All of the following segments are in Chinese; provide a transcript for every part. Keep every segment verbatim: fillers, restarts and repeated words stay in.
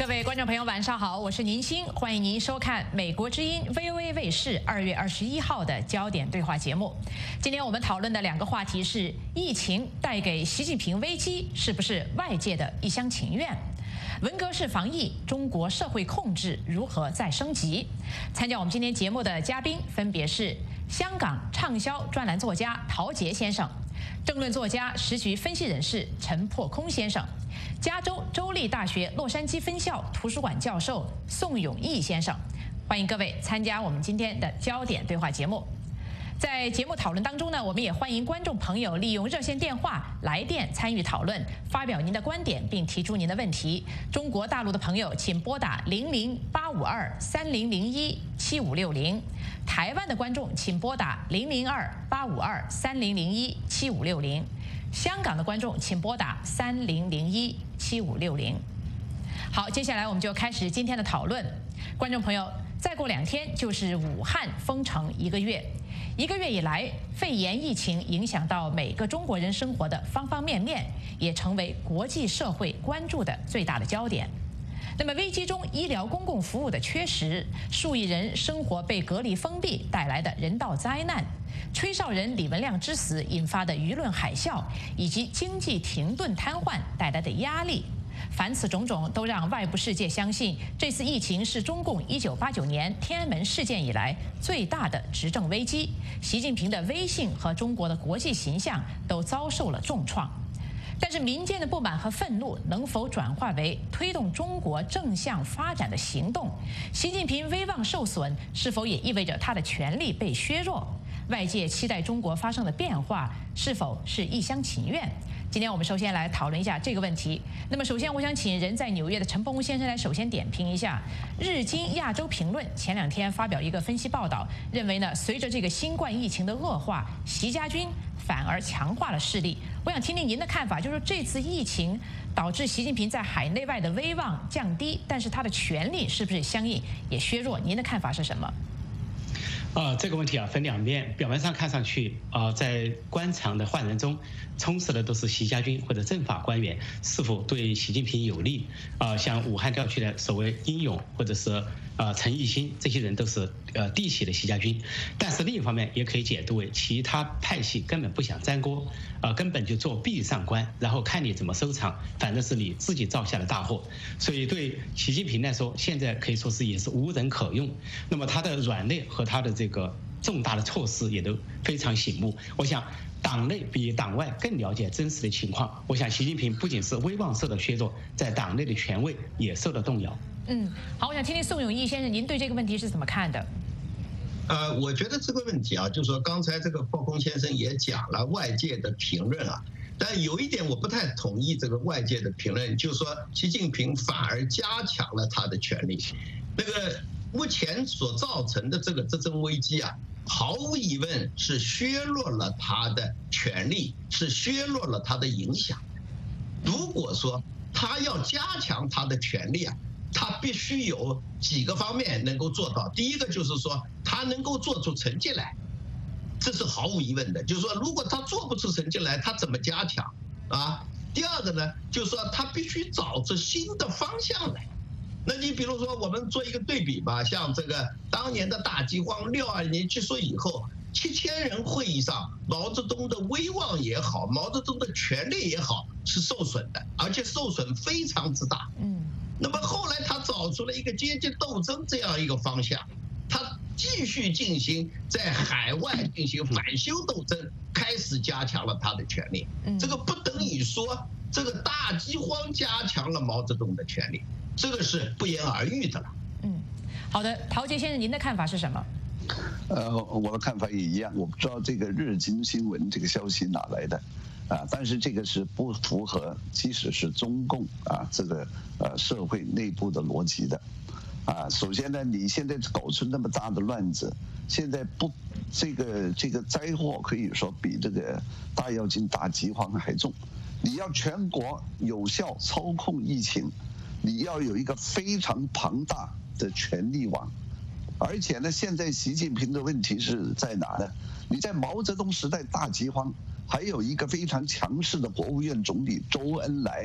位观众朋友，晚上好，我是宁鑫，欢迎您收看美国之音 V O A 卫视二月二十一号的焦点对话节目。今天我们讨论的两个话题是：疫情带给习近平危机，是不是外界的一厢情愿？文革式防疫，中国社会控制如何再升级？参加我们今天节目的嘉宾分别是香港畅销专栏作家陶杰先生、政论作家、时局分析人士陈破空先生、加州州立大学洛杉矶分校图书馆教授宋永毅先生。欢迎各位参加我们今天的焦点对话节目。在节目讨论当中呢，我们也欢迎观众朋友利用热线电话来电参与讨论，发表您的观点并提出您的问题。中国大陆的朋友请拨打零零八五二三零零一七五六零，台湾的观众请拨打零零二八五二三零零一七五六零，香港的观众请拨打三零零一七五六零。好，接下来我们就开始今天的讨论。观众朋友，再过两天就是武汉封城一个月。一个月以来，肺炎疫情影响到每个中国人生活的方方面面，也成为国际社会关注的最大的焦点。那么，危机中医疗公共服务的缺失，数亿人生活被隔离封闭带来的人道灾难，吹哨人李文亮之死引发的舆论海啸，以及经济停顿瘫痪带来的压力。凡此种种，都让外部世界相信，这次疫情是中共一九八九年天安门事件以来最大的执政危机。习近平的威信和中国的国际形象都遭受了重创。但是，民间的不满和愤怒能否转化为推动中国正向发展的行动？习近平威望受损，是否也意味着他的权力被削弱？外界期待中国发生的变化，是否是一厢情愿？今天我们首先来讨论一下这个问题。那么，首先我想请人在纽约的陈破空先生来首先点评一下。日经亚洲评论前两天发表一个分析报道，认为呢，随着这个新冠疫情的恶化，习家军反而强化了势力。我想听听您的看法，就是这次疫情导致习近平在海内外的威望降低，但是他的权力是不是相应也削弱？您的看法是什么？ 呃，这个问题啊分两面，表面上看上去啊、呃，在官场的换人中，充斥的都是习家军或者政法官员，是否对习近平有利？啊、呃，像武汉调去的所谓英勇或者是呃陈毅新这些人都是呃地起的习家军，但是另一方面也可以解读为其他派系根本不想沾锅，呃，根本就做壁上观，然后看你怎么收场，反正是你自己造下的大祸。所以对习近平来说，现在可以说是也是无人可用。那么他的软肋和他的这个重大的措施也都非常醒目。我想党内比党外更了解真实的情况。我想习近平不仅是威望受到削弱，在党内的权威也受到动摇。 嗯，好，我想听听宋永毅先生，您对这个问题是怎么看的？ 呃，我觉得这个问题啊，就是说刚才这个破空先生也讲了外界的评论啊，但有一点我不太同意这个外界的评论，就是说习近平反而加强了他的权力。那个目前所造成的这个执政危机啊，毫无疑问是削弱了他的权力，是削弱了他的影响。如果说他要加强他的权力啊，他必须有几个方面能够做到。第一个就是说，他能够做出成绩来，这是毫无疑问的。就是说，如果他做不出成绩来，他怎么加强啊？第二个呢，就是说他必须找出新的方向来。那你比如说，我们做一个对比吧，像这个当年的大饥荒，六二年结束以后，七千人会议上，毛泽东的威望也好，毛泽东的权力也好，是受损的，而且受损非常之大。嗯。那么后来他找出了一个阶级斗争这样一个方向，他继续进行在海外进行反修斗争，开始加强了他的权力。这个不等于说这个大饥荒加强了毛泽东的权力，这个是不言而喻的了。 嗯，好的，陶杰先生，您的看法是什么？ 呃，我的看法也一样，我不知道这个日经新闻这个消息哪来的。啊，但是这个是不符合，即使是中共啊这个呃社会内部的逻辑的，啊，首先呢，你现在搞出那么大的乱子，现在不这个这个灾祸可以说比这个大跃进、大饥荒还重，你要全国有效操控疫情，你要有一个非常庞大的权力网，而且呢，现在习近平的问题是在哪呢？你在毛泽东时代大饥荒，还有一个非常强势的国务院总理周恩来，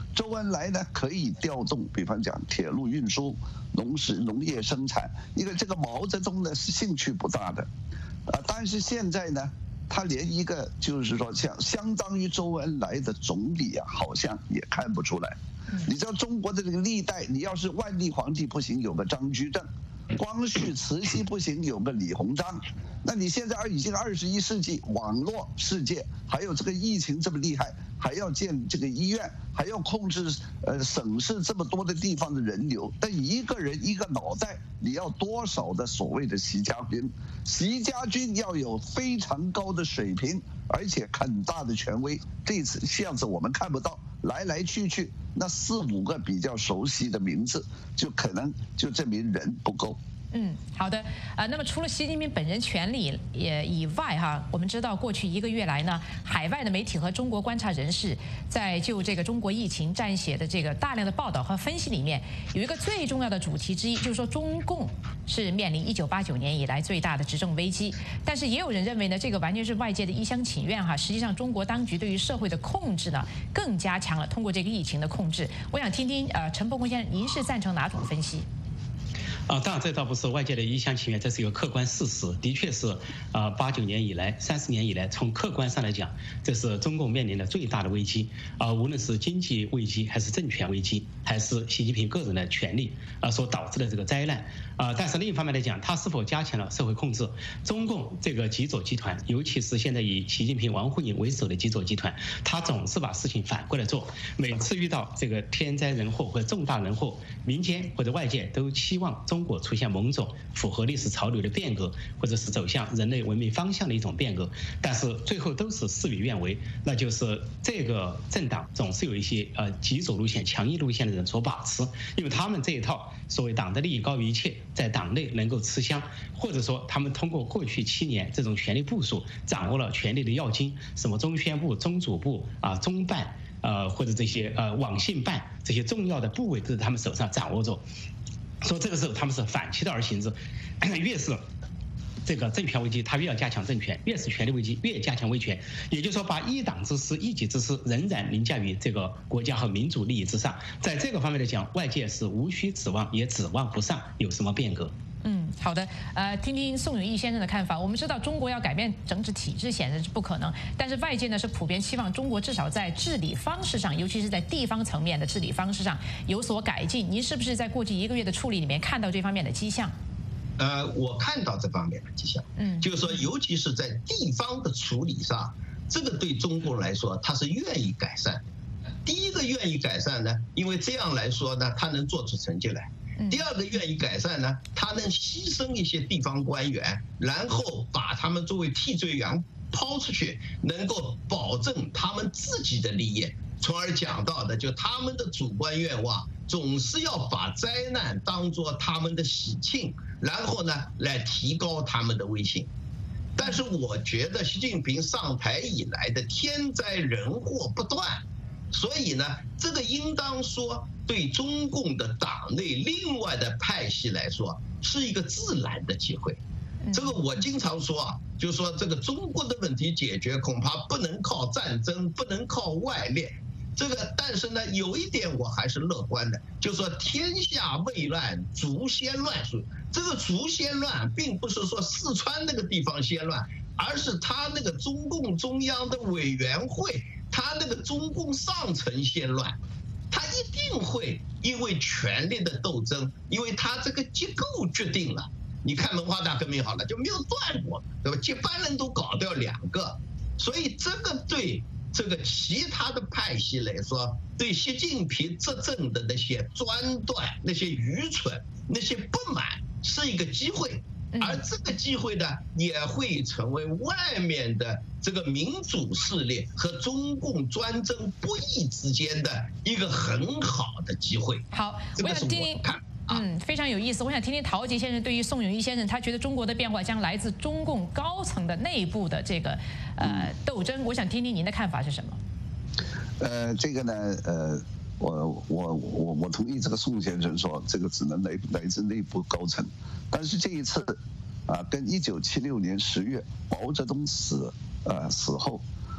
周恩来呢可以调动，比方讲铁路运输、农食农业生产，因为这个毛泽东呢是兴趣不大的，啊，但是现在呢，他连一个就是说像相当于周恩来的总理啊，好像也看不出来。你知道中国的这个历代，你要是万历皇帝不行，有个张居正；光绪、慈禧不行，有个李鸿章。那你现在已经二十一世纪，网络世界，还有这个疫情这么厉害，还要建这个医院，还要控制呃省市这么多的地方的人流，但一个人一个脑袋，你要多少的所谓的习家军？习家军要有非常高的水平，而且很大的权威。这次样子我们看不到，来来去去那四五个比较熟悉的名字，就可能就证明人不够。 嗯，好的，呃，那么除了习近平本人权利也以外哈，我们知道过去一个月来呢，海外的媒体和中国观察人士在就这个中国疫情撰写的这个大量的报道和分析里面，有一个最重要的主题之一，就是说中共是面临一九八九年以来最大的执政危机。但是也有人认为呢，这个完全是外界的一厢情愿哈，实际上中国当局对于社会的控制呢更加强了，通过这个疫情的控制。我想听听呃陈伯公先生，您是赞成哪种分析？ 啊，当然这倒不是外界的一厢情愿，这是一个客观事实，的确是啊，八九年以来、三十年以来，从客观上来讲，这是中共面临的最大的危机啊，无论是经济危机，还是政权危机，还是习近平个人的权利啊所导致的这个灾难啊。但是另一方面来讲，他是否加强了社会控制？中共这个极左集团，尤其是现在以习近平、王沪宁为首的极左集团，他总是把事情反过来做，每次遇到这个天灾人祸或者重大人祸，民间或者外界都期望中。中国出现某种符合历史潮流的变革，或者是走向人类文明方向的一种变革，但是最后都是事与愿违。那就是这个政党总是有一些呃极左路线、强硬路线的人所把持，因为他们这一套所谓党的利益高于一切，在党内能够吃香，或者说他们通过过去七年这种权力部署，掌握了权力的要津，什么中宣部、中组部啊、中办。呃，或者这些呃网信办这些重要的部位都在他们手上掌握着。说这个时候他们是反其道而行之，越是这个政权危机，他越要加强政权；越是权力危机，越加强威权。也就是说，把一党之私、一己之私仍然凌驾于这个国家和民主利益之上。在这个方面来讲，外界是无需指望，也指望不上有什么变革。 嗯，好的，呃，听听宋永毅先生的看法。我们知道中国要改变政治体制显然是不可能，但是外界呢是普遍期望中国至少在治理方式上，尤其是在地方层面的治理方式上有所改进。您是不是在过去一个月的处理里面看到这方面的迹象？ 呃，我看到这方面的迹象， 嗯， 就是说，尤其是在地方的处理上，这个对中共来说，他是愿意改善。第一个愿意改善呢，因为这样来说呢，他能做出成绩来。第二个愿意改善呢，他能牺牲一些地方官员，然后把他们作为替罪羊抛出去，能够保证他们自己的利益，从而讲到的就他们的主观愿望总是要把灾难当作他们的喜庆，然后呢来提高他们的威信。但是我觉得习近平上台以来的天灾人祸不断，所以呢，这个应当说对中共的党内另外的派系来说是一个自然的机会。这个我经常说啊，就是说这个中国的问题解决恐怕不能靠战争，不能靠外力。这个但是呢，有一点我还是乐观的，就是说天下未乱，卒先乱。这个卒先乱，并不是说四川那个地方先乱，而是他那个中共中央的委员会。他那个中共上层先乱，他一定会因为权力的斗争，因为他这个结构决定了。你看文化大革命好了，就没有断过，对吧？接班人都搞掉两个，所以这个对这个其他的派系来说，对习近平执政的那些专断、那些愚蠢、那些不满，是一个机会。而这个机会呢，也会成为外面的这个民主势力和中共专政不义之间的一个很好的机会。 好， 我想听听， 嗯，非常有意思。我想听听陶吉先生对于宋永毅先生，他觉得中国的变化将来自中共高层的内部的这个呃斗争。我想听听您的看法是什么？ 呃，这个呢，呃。我我我我同意这个宋先生说，这个只能来来自内部高层，但是这一次，啊，跟一九七六年十月毛泽东死，呃死后，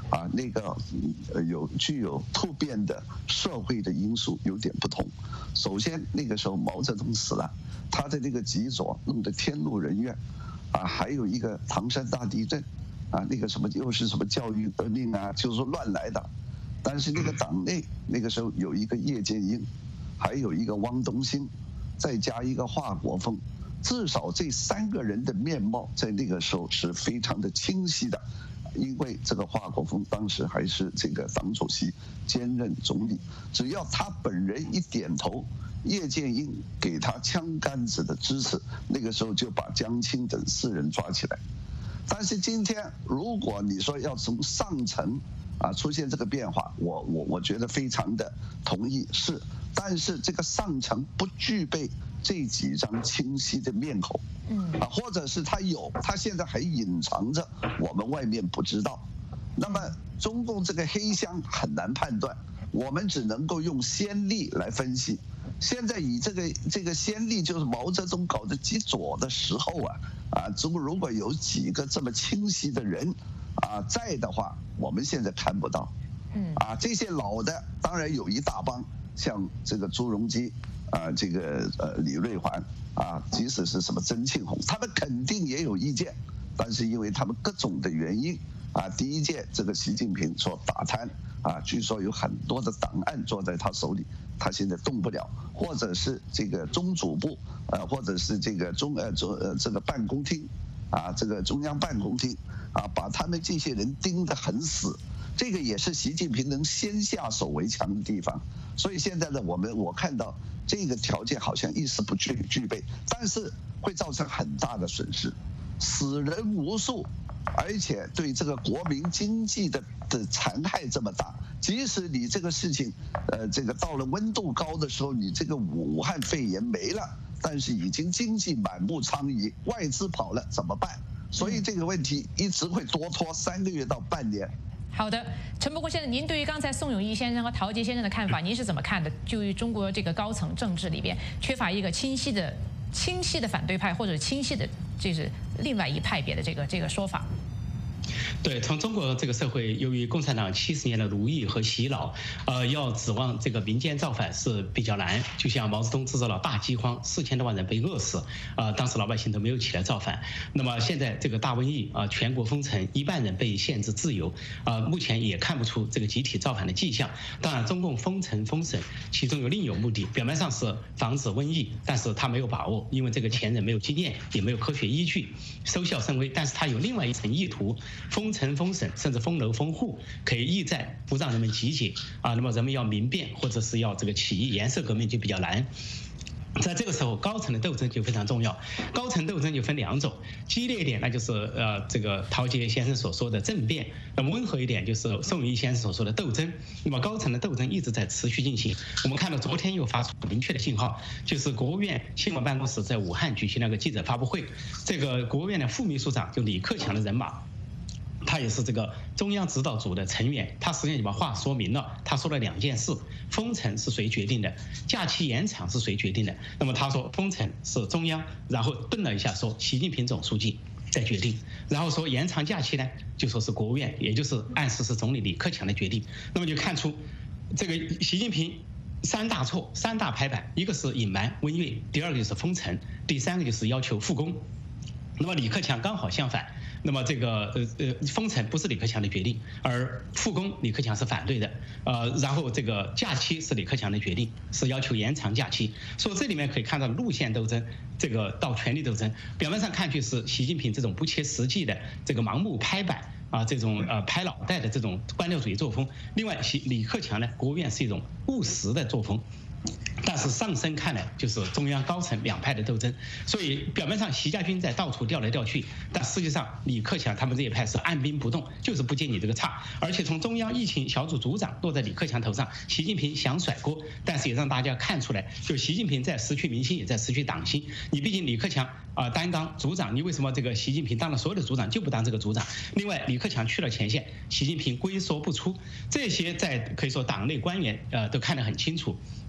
啊，那个有具有突变的社会的因素有点不同。首先那个时候毛泽东死了，他的那个极左弄得天怒人怨，啊，还有一个唐山大地震，啊，那个什么又是什么教育革命啊，就是说乱来的。但是那个党内那个时候有一个叶剑英，还有一个汪东兴，再加一个华国锋，至少这三个人的面貌在那个时候是非常的清晰的。因为这个华国锋当时还是这个党主席兼任总理，只要他本人一点头，叶剑英给他枪杆子的支持，那个时候就把江青等四人抓起来。但是今天如果你说要从上层啊出现这个变化，我我我觉得非常的同意是，但是这个上层不具备这几张清晰的面孔，嗯啊，或者是他有，他现在还隐藏着，我们外面不知道。那么中共这个黑箱很难判断，我们只能够用先例来分析。现在以这个这个先例，就是毛泽东搞的极左的时候啊啊，中如果有几个这么清晰的人啊在的话，我们现在看不到。嗯啊，这些老的当然有一大帮，像这个朱镕基啊，这个呃李瑞环啊，即使是什么曾庆红，他们肯定也有意见，但是因为他们各种的原因啊，第一届这个习近平所打贪啊，据说有很多的档案坐在他手里，他现在动不了，或者是这个中组部呃，或者是这个中呃中呃这个办公厅啊，这个中央办公厅啊，把他们这些人盯得很死。这个也是习近平能先下手为强的地方，所以现在呢，我们我看到这个条件好像一时不具具备，但是会造成很大的损失，死人无数，而且对这个国民经济的的残害这么大。即使你这个事情，呃，这个到了温度高的时候，你这个武汉肺炎没了，但是已经经济满目疮痍，外资跑了怎么办？所以这个问题一直会多拖三个月到半年。 好的，陈伯公先生，您对于刚才宋永毅先生和陶杰先生的看法，您是怎么看的？就于中国这个高层政治里边缺乏一个清晰的、清晰的反对派，或者清晰的，就是另外一派别的这个这个说法。 对，从中国这个社会，由于共产党七十年的奴役和洗脑，呃，要指望这个民间造反是比较难。就像毛泽东制造了大饥荒，四千多万人被饿死，啊、呃，当时老百姓都没有起来造反。那么现在这个大瘟疫啊、呃，全国封城，一半人被限制自由，啊、呃，目前也看不出这个集体造反的迹象。当然，中共封城封省，其中有另有目的，表面上是防止瘟疫，但是他没有把握，因为这个前人没有经验，也没有科学依据，收效甚微。但是他有另外一层意图。封城、封省，甚至封楼、封户，可以意在不让人们集结啊。那么人们要民变，或者是要这个起义、颜色革命就比较难。在这个时候，高层的斗争就非常重要。高层斗争就分两种，激烈一点，那就是呃这个陶杰先生所说的政变；那么温和一点，就是宋永毅先生所说的斗争。那么高层的斗争一直在持续进行。我们看到昨天又发出明确的信号，就是国务院新闻办公室在武汉举行了个记者发布会，这个国务院的副秘书长就李克强的人马。他也是这个中央指导组的成员，他实际上就把话说明了。他说了两件事：封城是谁决定的，假期延长是谁决定的。那么他说封城是中央，然后顿了一下说习近平总书记在决定，然后说延长假期呢，就说是国务院，也就是暗示是总理李克强的决定。那么就看出这个习近平三大错、三大拍板，一个是隐瞒瘟疫，第二个就是封城，第三个就是要求复工。那么李克强刚好相反。那么这个呃呃封城不是李克强的决定，而复工李克强是反对的，呃，然后这个假期是李克强的决定，是要求延长假期。所以这里面可以看到路线斗争，这个到权力斗争，表面上看去是习近平这种不切实际的这个盲目拍板啊，这种呃拍脑袋的这种官僚主义作风。另外，习李克强呢，国务院是一种务实的作风。但是上升看来就是中央高层两派的斗争，所以表面上习家军在到处调来调去，但实际上李克强他们这一派是按兵不动，就是不接你这个茬。而且从中央疫情小组组长落在李克强头上，习近平想甩锅，但是也让大家看出来，就习近平在失去民心，也在失去党心。你毕竟李克强啊、呃、担当组长，你为什么这个习近平当了所有的组长就不当这个组长？另外，李克强去了前线，习近平龟缩不出，这些在可以说党内官员呃都看得很清楚。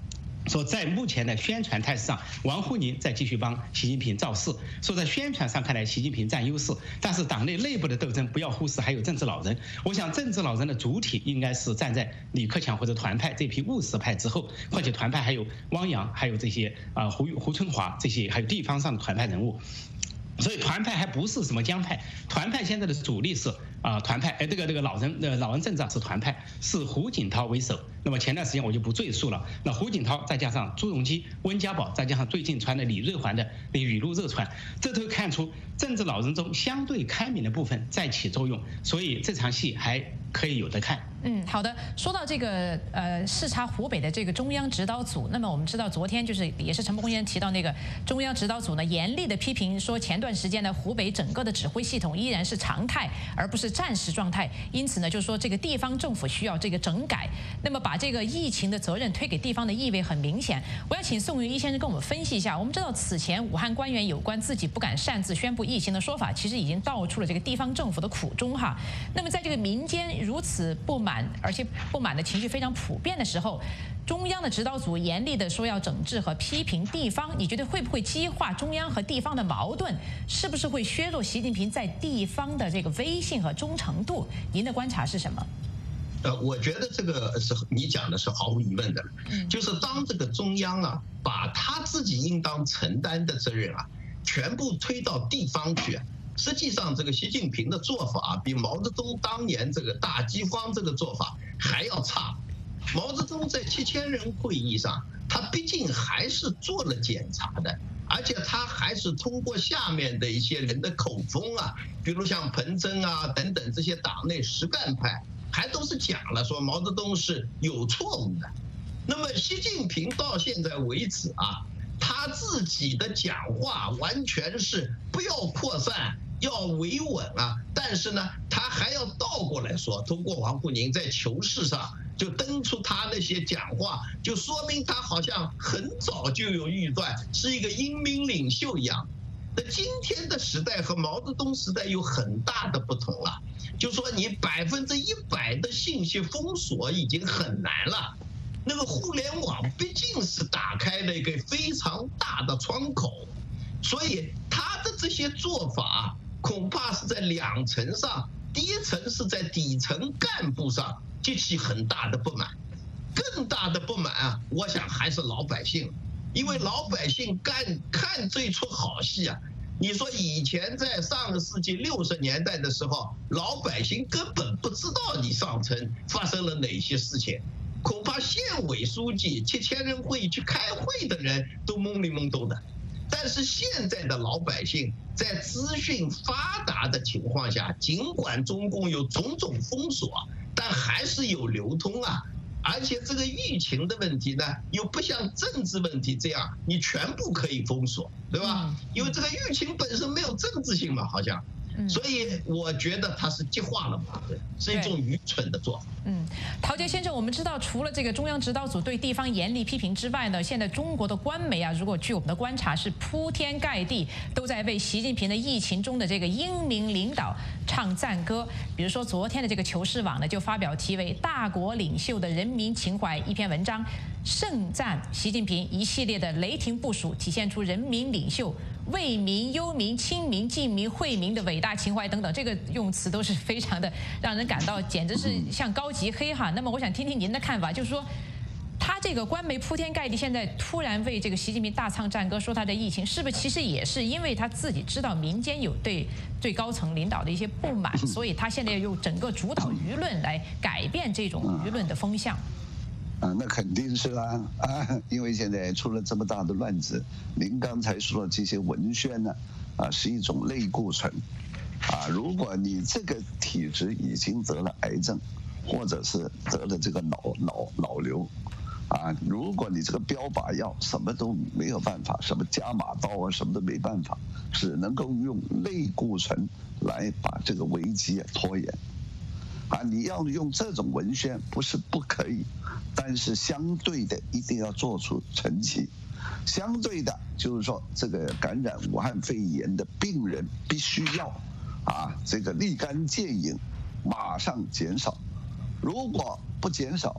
说在目前的宣传态势上，王沪宁在继续帮习近平造势。说在宣传上看来，习近平占优势，但是党内内部的斗争不要忽视，还有政治老人。我想政治老人的主体应该是站在李克强或者团派这批务实派之后，况且团派还有汪洋，还有这些啊、呃、胡胡春华这些，还有地方上的团派人物。所以团派还不是什么江派，团派现在的主力是啊、呃、团派，哎这个这个老人呃老人政治是团派，是胡锦涛为首。那么前段时间我就不赘述了。那胡锦涛再加上朱镕基、温家宝，再加上最近传的李瑞环的那语录热传，这都看出政治老人中相对开明的部分在起作用。所以这场戏还可以有得看。 嗯，好的。说到这个呃视察湖北的这个中央指导组，那么我们知道昨天就是也是陈伯公先生提到那个中央指导组呢严厉的批评说，前段时间呢湖北整个的指挥系统依然是常态而不是战时状态，因此呢就是说这个地方政府需要这个整改，那么把这个疫情的责任推给地方的意味很明显。我要请宋云一先生跟我们分析一下。我们知道此前武汉官员有关自己不敢擅自宣布疫情的说法，其实已经道出了这个地方政府的苦衷哈。那么在这个民间如此不满，而且不满的情绪非常普遍的时候，中央的指导组严厉的说要整治和批评地方，你觉得会不会激化中央和地方的矛盾？是不是会削弱习近平在地方的这个威信和忠诚度？您的观察是什么？ 呃，我觉得这个是你讲的是毫无疑问的，就是当这个中央啊，把他自己应当承担的责任啊，全部推到地方去。实际上，这个习近平的做法比毛泽东当年这个大饥荒这个做法还要差。毛泽东在七千人会议上，他毕竟还是做了检查的，而且他还是通过下面的一些人的口风啊，比如像彭真啊等等这些党内实干派，还都是讲了说毛泽东是有错误的。那么习近平到现在为止啊，他自己的讲话完全是不要扩散，要维稳啊，但是呢，他还要倒过来说，通过王沪宁在求是上就登出他那些讲话，就说明他好像很早就有预断，是一个英明领袖一样。那今天的时代和毛泽东时代有很大的不同了，就说你百分之一百的信息封锁已经很难了。那个互联网毕竟是打开了一个非常大的窗口，所以他的这些做法恐怕是在两层上，第一层是在底层干部上激起很大的不满，更大的不满啊，我想还是老百姓，因为老百姓干看这出好戏啊。你说以前在上个世纪六十年代的时候，老百姓根本不知道你上层发生了哪些事情，恐怕县委书记、七千人会议去开会的人都懵里懵懂的。但是现在的老百姓在资讯发达的情况下，尽管中共有种种封锁，但还是有流通啊。而且这个疫情的问题呢，又不像政治问题这样，你全部可以封锁，对吧？因为这个疫情本身没有政治性嘛，好像。所以我觉得他是激化了矛盾，是一种愚蠢的做法。 嗯，陶杰先生，我们知道除了这个中央指导组对地方严厉批评之外呢，现在中国的官媒啊，如果据我们的观察是铺天盖地都在为习近平的疫情中的这个英明领导唱赞歌。比如说昨天的这个求是网呢，就发表题为《大国领袖的人民情怀》一篇文章，盛赞习近平一系列的雷霆部署，体现出人民领袖为民忧民、亲民近民、惠民的伟大情怀等等，这个用词都是非常的让人感到简直是像高级黑哈。那么我想听听您的看法，就是说他这个官媒铺天盖地，现在突然为这个习近平大唱赞歌，说他的疫情，是不是其实也是因为他自己知道民间有对最高层领导的一些不满，所以他现在要用整个主导舆论来改变这种舆论的风向？ 啊，那肯定是啦啊，因为现在出了这么大的乱子，您刚才说的这些文宣呢，啊，是一种类固醇，啊，如果你这个体质已经得了癌症，或者是得了这个脑脑脑瘤，啊，如果你这个标靶药什么都没有办法，什么加码刀啊，什么都没办法，只能够用类固醇来把这个危机啊拖延。啊，你要用这种文宣不是不可以，但是相对的一定要做出成绩。相对的，就是说这个感染武汉肺炎的病人必须要啊这个立竿见影，马上减少。如果不减少，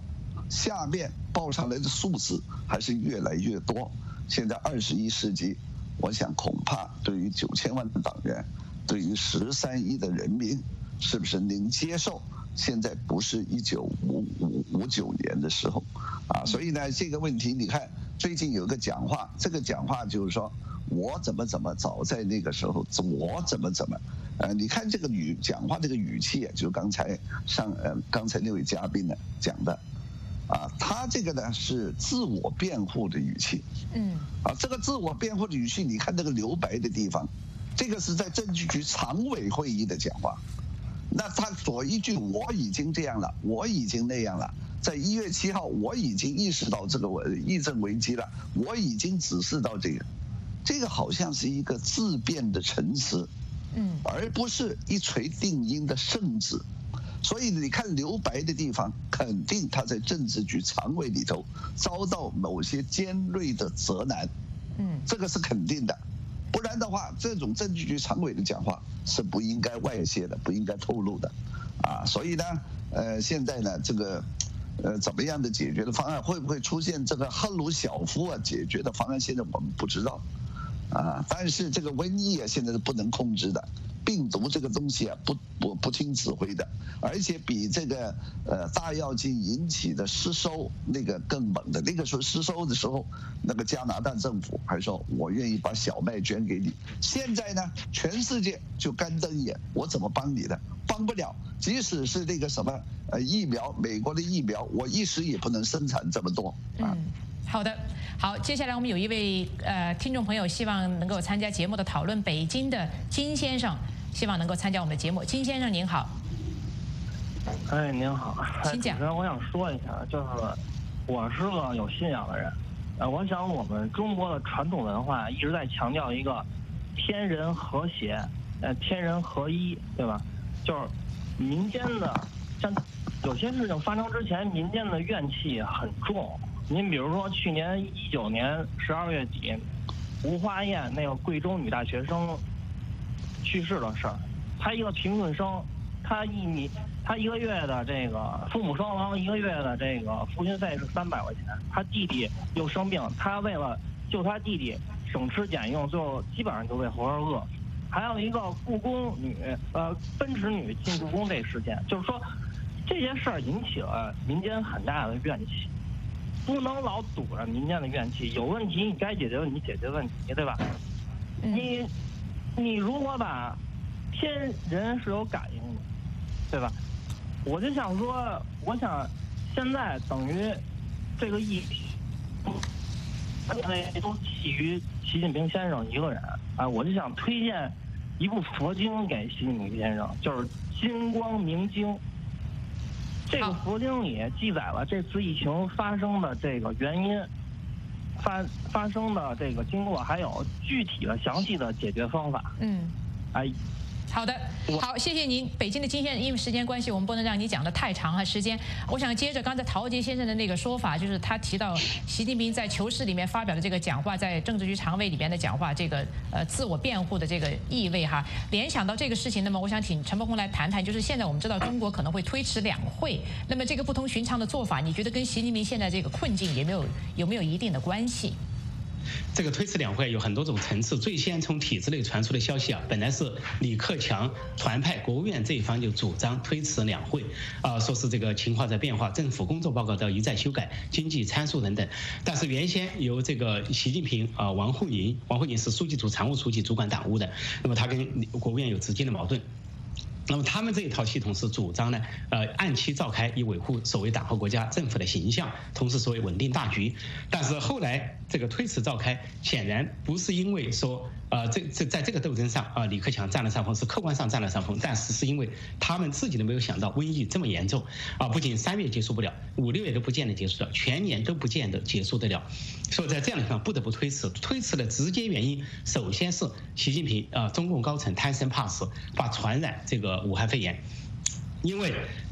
下面报上来的数字还是越来越多。现在二十一世纪，我想恐怕对于九千万的党员，对于十三亿的人民，是不是能接受？现在不是一九五五五九年的时候，啊，所以呢，这个问题你看，最近有个讲话，这个讲话就是说我怎么怎么，早在那个时候我怎么怎么，呃，你看这个语讲话这个语气，就是刚才上呃刚才那位嘉宾呢讲的，啊，他这个呢是自我辩护的语气，嗯，啊，这个自我辩护的语气，你看这个留白的地方，这个是在政治局常委会议的讲话。那他左一句我已经这样了，我已经那样了，在一月七号我已经意识到这个疫症危机了，我已经指示到这个，这个好像是一个自辩的陈词，嗯，而不是一锤定音的圣旨。所以你看留白的地方，肯定他在政治局常委里头遭到某些尖锐的责难，嗯，这个是肯定的。不然的话，这种政治局常委的讲话是不应该外泄的，不应该透露的，啊，所以呢，呃，现在呢，这个，呃，怎么样的解决的方案，会不会出现这个赫鲁晓夫啊解决的方案？现在我们不知道，啊，但是这个瘟疫啊，现在是不能控制的，病毒这个东西啊，不不不听指挥的，而且比这个呃大药剂引起的失收那个更猛的。那个时候失收的时候，那个加拿大政府还说我愿意把小麦捐给你。现在呢，全世界就干瞪眼，我怎么帮你的？帮不了。即使是那个什么呃疫苗，美国的疫苗，我一时也不能生产这么多啊。 嗯，好的，好，接下来我们有一位呃听众朋友希望能够参加节目的讨论，北京的金先生希望能够参加我们的节目。金先生您好。 哎，您好， 请讲。 主持人，我想说一下，就是我是个有信仰的人，呃，我想我们中国的传统文化一直在强调一个天人和谐，呃，天人合一，对吧？就是民间的，像有些事情发生之前，民间的怨气很重。您比如说去年一九年十二月底，吴花燕那个贵州女大学生去世的事儿，她一个贫困生，她一米。他一个月的这个父母双亡，一个月的这个抚恤费是三百块钱。他弟弟又生病，他为了救他弟弟省吃俭用，最后基本上就被活活饿死。还有一个故宫女，呃，奔驰女进故宫这事件，就是说这些事儿引起了民间很大的怨气，不能老堵着民间的怨气。有问题你该解决问题解决问题，对吧？你你如果把天人是有感应的，对吧？我就想说，我想现在等于这个议题，都起于习近平先生一个人啊，我就想推荐一部佛经给习近平先生，就是《金光明经》。这个佛经里记载了这次疫情发生的这个原因、发发生的这个经过，还有具体的详细的解决方法。嗯，哎。 好的，好，谢谢您，北京的金先生。因为时间关系，我们不能让你讲的太长哈。时间，我想接着刚才陶杰先生的那个说法，就是他提到习近平在求是里面发表的这个讲话，在政治局常委里边的讲话，这个呃自我辩护的这个意味哈。联想到这个事情，那么我想请陈伯宏来谈谈，就是现在我们知道中国可能会推迟两会，那么这个不同寻常的做法，你觉得跟习近平现在这个困境有没有有没有一定的关系？ 这个推迟两会有很多种层次，最先从体制内传出的消息啊，本来是李克强团派国务院这一方就主张推迟两会，啊、呃，说是这个情况在变化，政府工作报告要一再修改，经济参数等等。但是原先由这个习近平啊、呃、王沪宁，王沪宁是书记组常务书记，主管党务的，那么他跟国务院有直接的矛盾。那么他们这一套系统是主张呢，呃，按期召开，以维护守卫党和国家政府的形象，同时所谓稳定大局。但是后来这个推迟召开，显然不是因为说，呃，这这在这个斗争上啊、呃，李克强占了上风，是客观上占了上风，但是是因为他们自己都没有想到瘟疫这么严重啊，不仅三月结束不了，五六月都不见得结束了，全年都不见得结束得了。所以在这样的地方不得不推迟，推迟的直接原因，首先是习近平啊、呃，中共高层贪生怕死，把传染这个武汉肺炎，因为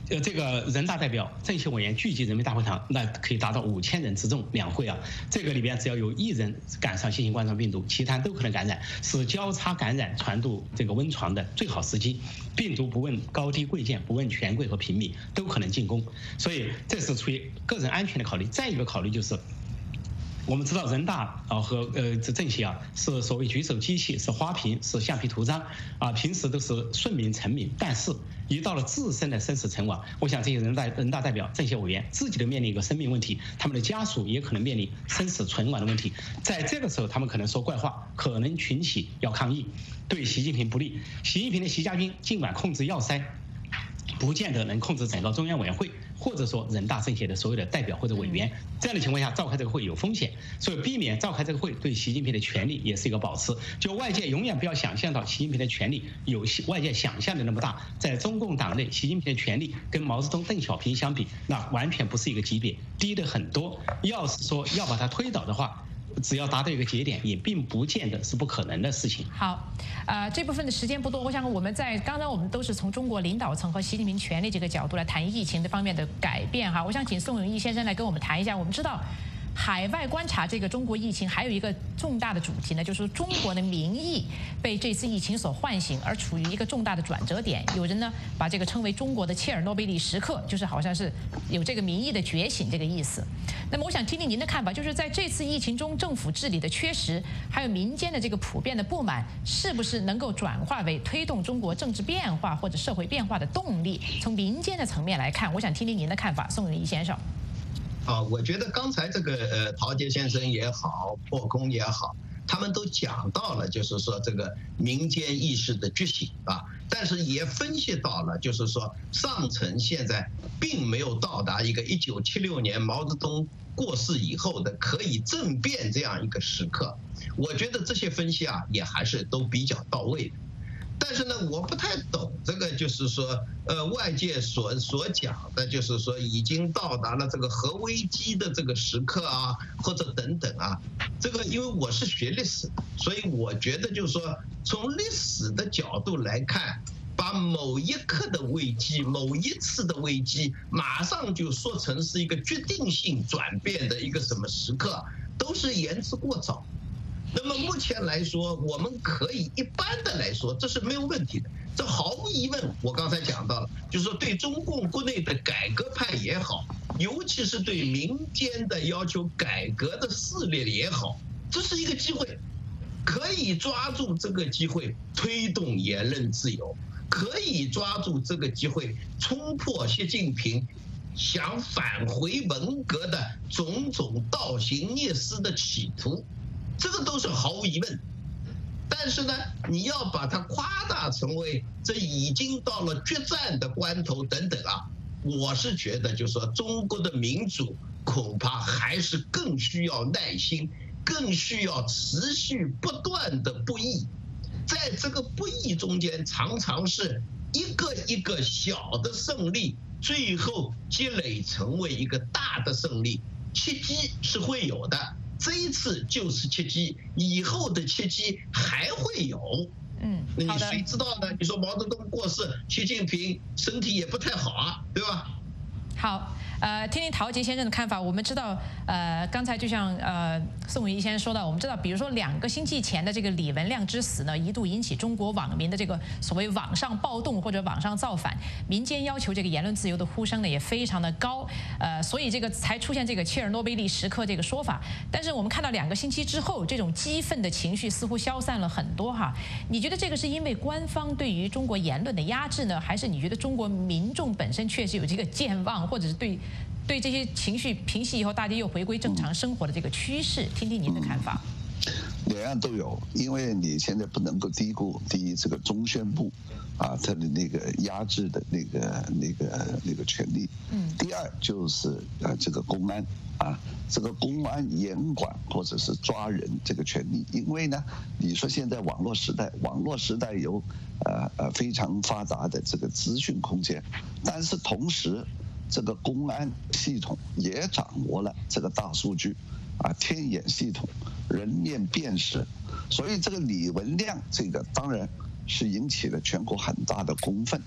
呃，这个人大代表、政协委员聚集人民大会堂，那可以达到五千人之众两会啊。这个里边只要有一人赶上新型冠状病毒，其他都可能感染，是交叉感染传渡这个温床的最好时机。病毒不问高低贵贱，不问权贵和平民，都可能进攻。所以这是出于个人安全的考虑。再一个考虑就是，我们知道人大啊和呃这政协啊是所谓举手机器，是花瓶，是橡皮图章啊，平时都是顺民成民，但是一到了自身的生死存亡，我想这些人大人大代表、政协委员自己都面临一个生命问题，他们的家属也可能面临生死存亡的问题。在这个时候，他们可能说怪话，可能群起要抗议，对习近平不利。习近平的习家军尽管控制要塞，不见得能控制整个中央委员会，或者说人大政协的所有的代表或者委员。这样的情况下，召开这个会有风险，所以避免召开这个会对习近平的权力也是一个保持。就外界永远不要想象到习近平的权力有外界想象的那么大。在中共党内，习近平的权力跟毛泽东、邓小平相比，那完全不是一个级别，低的很多。要是说要把它推倒的话，只要达到一个节点，也并不见得是不可能的事情。 好，呃，这部分的时间不多，我想我们在刚刚我们都是从中国领导层和习近平权力这个角度来谈疫情的方面的改变哈。我想请宋永毅先生来跟我们谈一下。我们知道，海外观察这个中国疫情还有一个重大的主题呢，就是中国的民意被这次疫情所唤醒，而处于一个重大的转折点。有人呢把这个称为中国的切尔诺贝利时刻，就是好像是有这个民意的觉醒这个意思。那么我想听听您的看法，就是在这次疫情中，政府治理的缺失，还有民间的这个普遍的不满，是不是能够转化为推动中国政治变化或者社会变化的动力？从民间的层面来看，我想听听您的看法，宋永毅先生。 啊，我觉得刚才这个呃陶杰先生也好，破空也好，他们都讲到了，就是说这个民间意识的觉醒啊，但是也分析到了，就是说上层现在并没有到达一个一九七六年毛泽东过世以后的可以政变这样一个时刻。我觉得这些分析啊，也还是都比较到位的。但是呢，我不太懂这个，就是说，呃，外界所所讲的，就是说已经到达了这个核危机的这个时刻啊，或者等等啊。这个因为我是学历史，所以我觉得就是说，从历史的角度来看，把某一刻的危机、某一次的危机，马上就说成是一个决定性转变的一个什么时刻，都是言之过早。那么目前来说，我们可以一般的来说，这是没有问题的。这毫无疑问，我刚才讲到了，就是说对中共国内的改革派也好，尤其是对民间的要求改革的势力也好，这是一个机会，可以抓住这个机会推动言论自由，可以抓住这个机会冲破习近平想返回文革的种种倒行逆施的企图。这个都是毫无疑问，但是呢，你要把它夸大成为这已经到了决战的关头等等啊，我是觉得就是说中国的民主恐怕还是更需要耐心，更需要持续不断的不易，在这个不易中间，常常是一个一个小的胜利，最后积累成为一个大的胜利，契机是会有的。这一次就是契机，以后的契机还会有。 嗯， 那你谁知道呢？你说毛泽东过世，习近平身体也不太好啊，对吧？ 好，呃，听听陶杰先生的看法。我们知道，呃，刚才就像呃宋永毅先生说到，我们知道，比如说两个星期前的这个李文亮之死呢，一度引起中国网民的这个所谓网上暴动或者网上造反，民间要求这个言论自由的呼声呢也非常的高，呃，所以这个才出现这个切尔诺贝利时刻这个说法。但是我们看到两个星期之后，这种激愤的情绪似乎消散了很多哈。你觉得这个是因为官方对于中国言论的压制呢，还是你觉得中国民众本身确实有这个健忘？或者是对对这些情绪平息以后，大家又回归正常生活的这个趋势，听听您的看法。 两样都有，因为你现在不能够低估第一这个中宣部啊，它的那个压制的那个那个那个权利。嗯。第二就是呃这个公安啊，这个公安严管或者是抓人这个权利，因为呢，你说现在网络时代，网络时代有呃呃非常发达的这个资讯空间，但是同时这个公安系统也掌握了这个大数据啊，天眼系统。人面辨识，所以这个李文亮这个当然是引起了全国很大的公愤，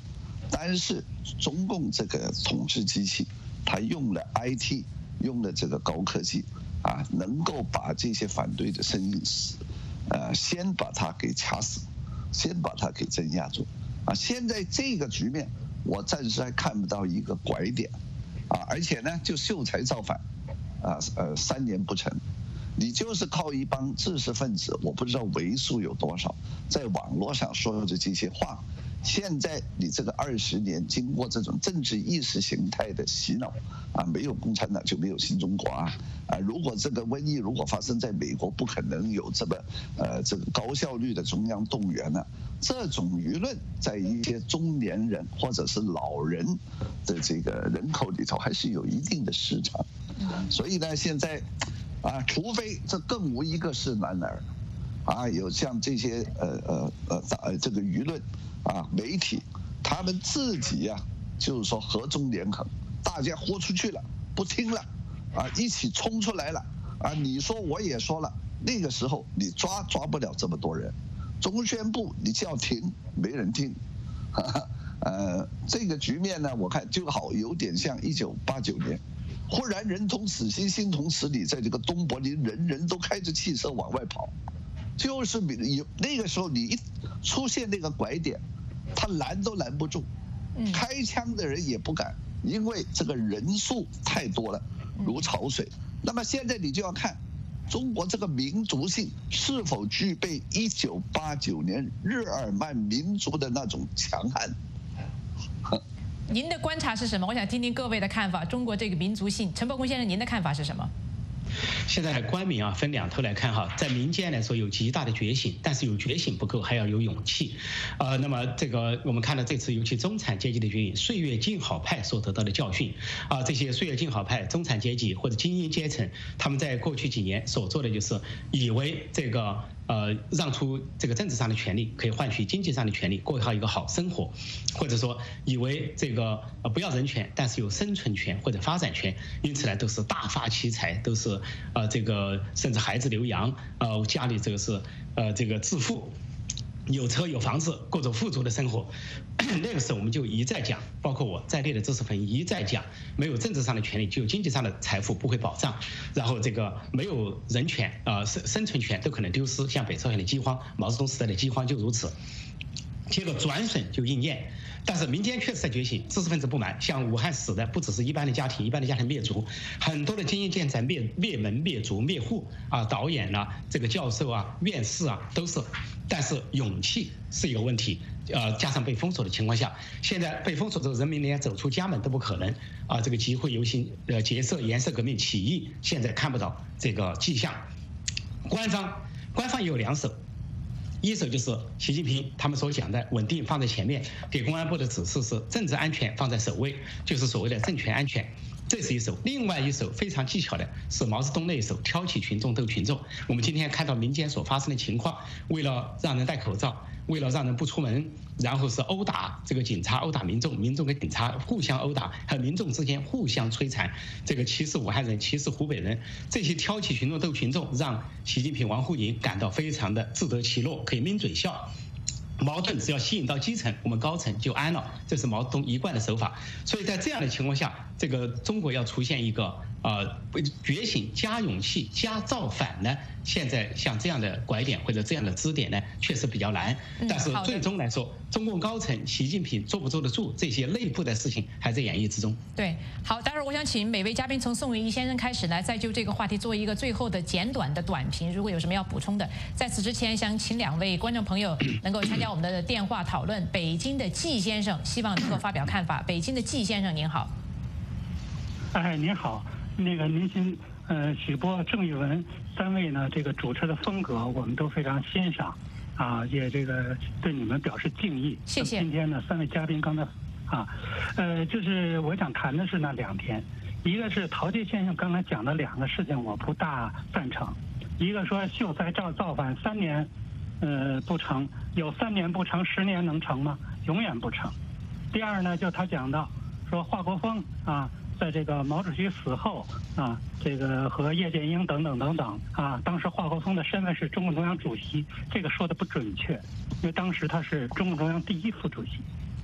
但是中共这个统治机器，它用了 I T， 用了这个高科技，啊，能够把这些反对的声音，呃，先把它给掐死，先把它给镇压住，啊，现在这个局面，我暂时还看不到一个拐点，啊，而且呢，就秀才造反，啊，呃，三年不成。你就是靠一帮知识分子，我不知道为数有多少，在网络上说的这些话，现在你这个二十年经过这种政治意识形态的洗脑，啊，没有共产党就没有新中国啊，啊，如果这个瘟疫如果发生在美国，不可能有这么呃这个高效率的中央动员呢、啊。这种舆论在一些中年人或者是老人的这个人口里头还是有一定的市场，所以呢，现在。啊，除非这更无一个是男儿，啊，有像这些呃呃呃呃这个舆论啊媒体，他们自己呀、啊，就是说合纵连横，大家豁出去了，不听了，啊，一起冲出来了，啊，你说我也说了，那个时候你抓抓不了这么多人，中宣部你叫停，没人听，哈哈，呃，这个局面呢，我看就好有点像一九八九年。忽然人同此心，心同此理，在这个东柏林，人人都开着汽车往外跑，就是有那个时候你一出现那个拐点，他拦都拦不住，开枪的人也不敢，因为这个人数太多了，如潮水。那么现在你就要看中国这个民族性是否具备一九八九年日耳曼民族的那种强悍。 您的观察是什么？我想听听各位的看法。中国这个民族性，陈伯公先生，您的看法是什么？ 现在官民啊分两头来看哈，在民间来说有极大的觉醒，但是有觉醒不够，还要有勇气。呃，那么这个我们看到这次尤其中产阶级的觉醒，岁月静好派所得到的教训啊，这些岁月静好派、中产阶级或者精英阶层，他们在过去几年所做的就是以为这个呃让出这个政治上的权利可以换取经济上的权利，过上一个好生活，或者说以为这个呃不要人权，但是有生存权或者发展权，因此呢都是大发其财，都是。呃，这个甚至孩子留洋，呃，家里这个是呃这个致富，有车有房子，过着富足的生活。那个时候我们就一再讲，包括我在内的知识分子一再讲，没有政治上的权利，就有经济上的财富不会保障，然后这个没有人权啊、呃、生生存权都可能丢失，像北朝鲜的饥荒，毛泽东时代的饥荒就如此。结果转瞬就应验。但是民间确实在觉醒，知识分子不满，像武汉死的不只是一般的家庭，一般的家庭灭族，很多的精英阶层灭灭门灭族灭户啊，导演啊，这个教授啊，院士啊都是。但是勇气是一个问题，呃，加上被封锁的情况下，现在被封锁之后，人民连走出家门都不可能啊，这个集会游行、呃结社、颜色革命、起义，现在看不到这个迹象。官方官方也有两手。一手就是习近平他们所讲的稳定放在前面，给公安部的指示是政治安全放在首位，就是所谓的政权安全，这是一手。另外一手非常技巧的是毛泽东那一手，挑起群众斗群众。我们今天看到民间所发生的情况，为了让人戴口罩，为了让人不出门，然后是殴打这个警察，殴打民众，民众跟警察互相殴打，还有民众之间互相摧残，这个歧视武汉人，歧视湖北人，这些挑起群众斗群众，让习近平、王沪宁感到非常的自得其乐，可以抿嘴笑。矛盾只要吸引到基层，我们高层就安了，这是毛泽东一贯的手法。所以在这样的情况下，这个中国要出现一个呃觉醒加勇气加造反呢，现在像这样的拐点或者这样的支点呢，确实比较难。但是最终来说，中共高层习近平坐不坐得住这些内部的事情，还在演绎之中。 对，好，待会儿我想请每位嘉宾从宋文仪先生开始呢，再就这个话题做一个最后的简短的短评。如果有什么要补充的，在此之前，想请两位观众朋友能够参加我们的电话讨论。北京的季先生希望能够发表看法。北京的季先生您好。 哎，您好，那个您先呃，许波、郑玉文三位呢，这个主持的风格我们都非常欣赏，啊，也这个对你们表示敬意。 谢谢。 今天呢，三位嘉宾刚才啊，呃，就是我想谈的是那两点，一个是陶杰先生刚才讲的两个事情，我不大赞成。一个说秀才造造反三年，呃不成，有三年不成，十年能成吗？永远不成。第二呢，就他讲到说华国锋啊。在这个毛主席死后啊，这个和叶剑英等等等等啊，当时华国锋的身份是中共中央主席，这个说的不准确，因为当时他是中共中央第一副主席，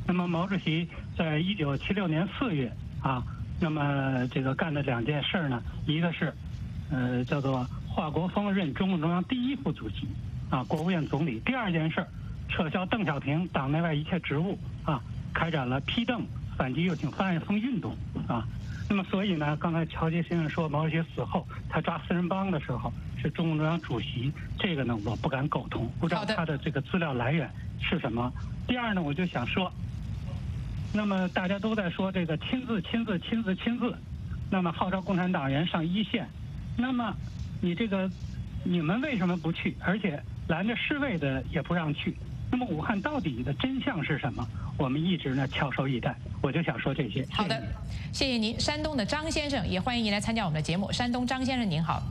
那么毛主席在一九七六年四月啊，那么这个干的两件事呢，一个是，呃，叫做华国锋任中共中央第一副主席啊，国务院总理。第二件事，撤销邓小平党内外一切职务啊，开展了批邓反击右倾翻案风运动啊。那么所以呢，刚才乔杰先生说毛主席死后他抓四人帮的时候是中共中央主席，这个呢我不敢苟同，不知道他的这个资料来源是什么。第二呢，我就想说，那么大家都在说这个亲自亲自亲自亲自，那么号召共产党员上一线，那么你这个你们为什么不去？而且拦着世卫的也不让去。那么武汉到底的真相是什么？我们一直呢翘首以待。我就想说这些。 好的，谢谢您。山东的张先生也欢迎您来参加我们的节目。山东张先生您好。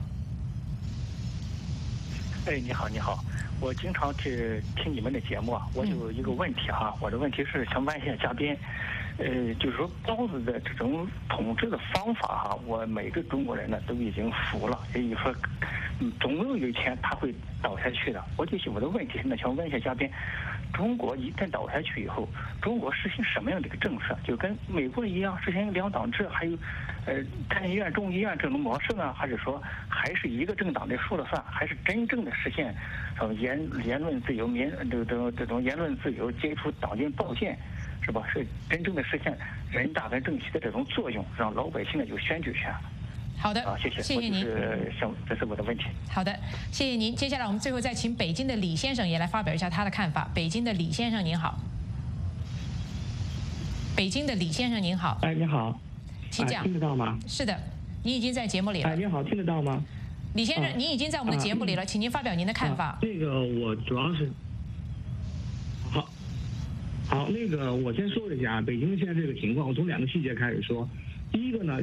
哎，你好，你好，我经常去听你们的节目啊，我有一个问题哈、啊，我的问题是想问一下嘉宾，呃，就是说包子的这种统治的方法哈、啊，我每个中国人呢都已经服了，也就是说，嗯，总有一天他会倒下去的。我就是我的问题是呢，想问一下嘉宾，中国一旦倒下去以后，中国实行什么样的一个政策？就跟美国一样实行两党制，还有，呃，参议院、众议院这种模式呢？还是说还是一个政党的说了算？还是真正的实现，呃，言言论自由、民这这这种言论自由，接触党禁报禁，是吧？是真正的实现人大跟政协的这种作用，让老百姓呢有选举权。 好的， 啊，谢谢， 谢谢您。 想，这是我的问题。 好的，谢谢您。接下来我们最后再请北京的李先生也来发表一下他的看法。北京的李先生您好。北京的李先生您好。 哎，你好。 请讲。 听得到吗？ 是的，您已经在节目里了。 哎，你好，听得到吗？ 李先生，您已经在我们的节目里了，请您发表您的看法。 这个我主要是，好，好，那个我先说一下北京现在这个情况，我从两个细节开始说。第一个呢。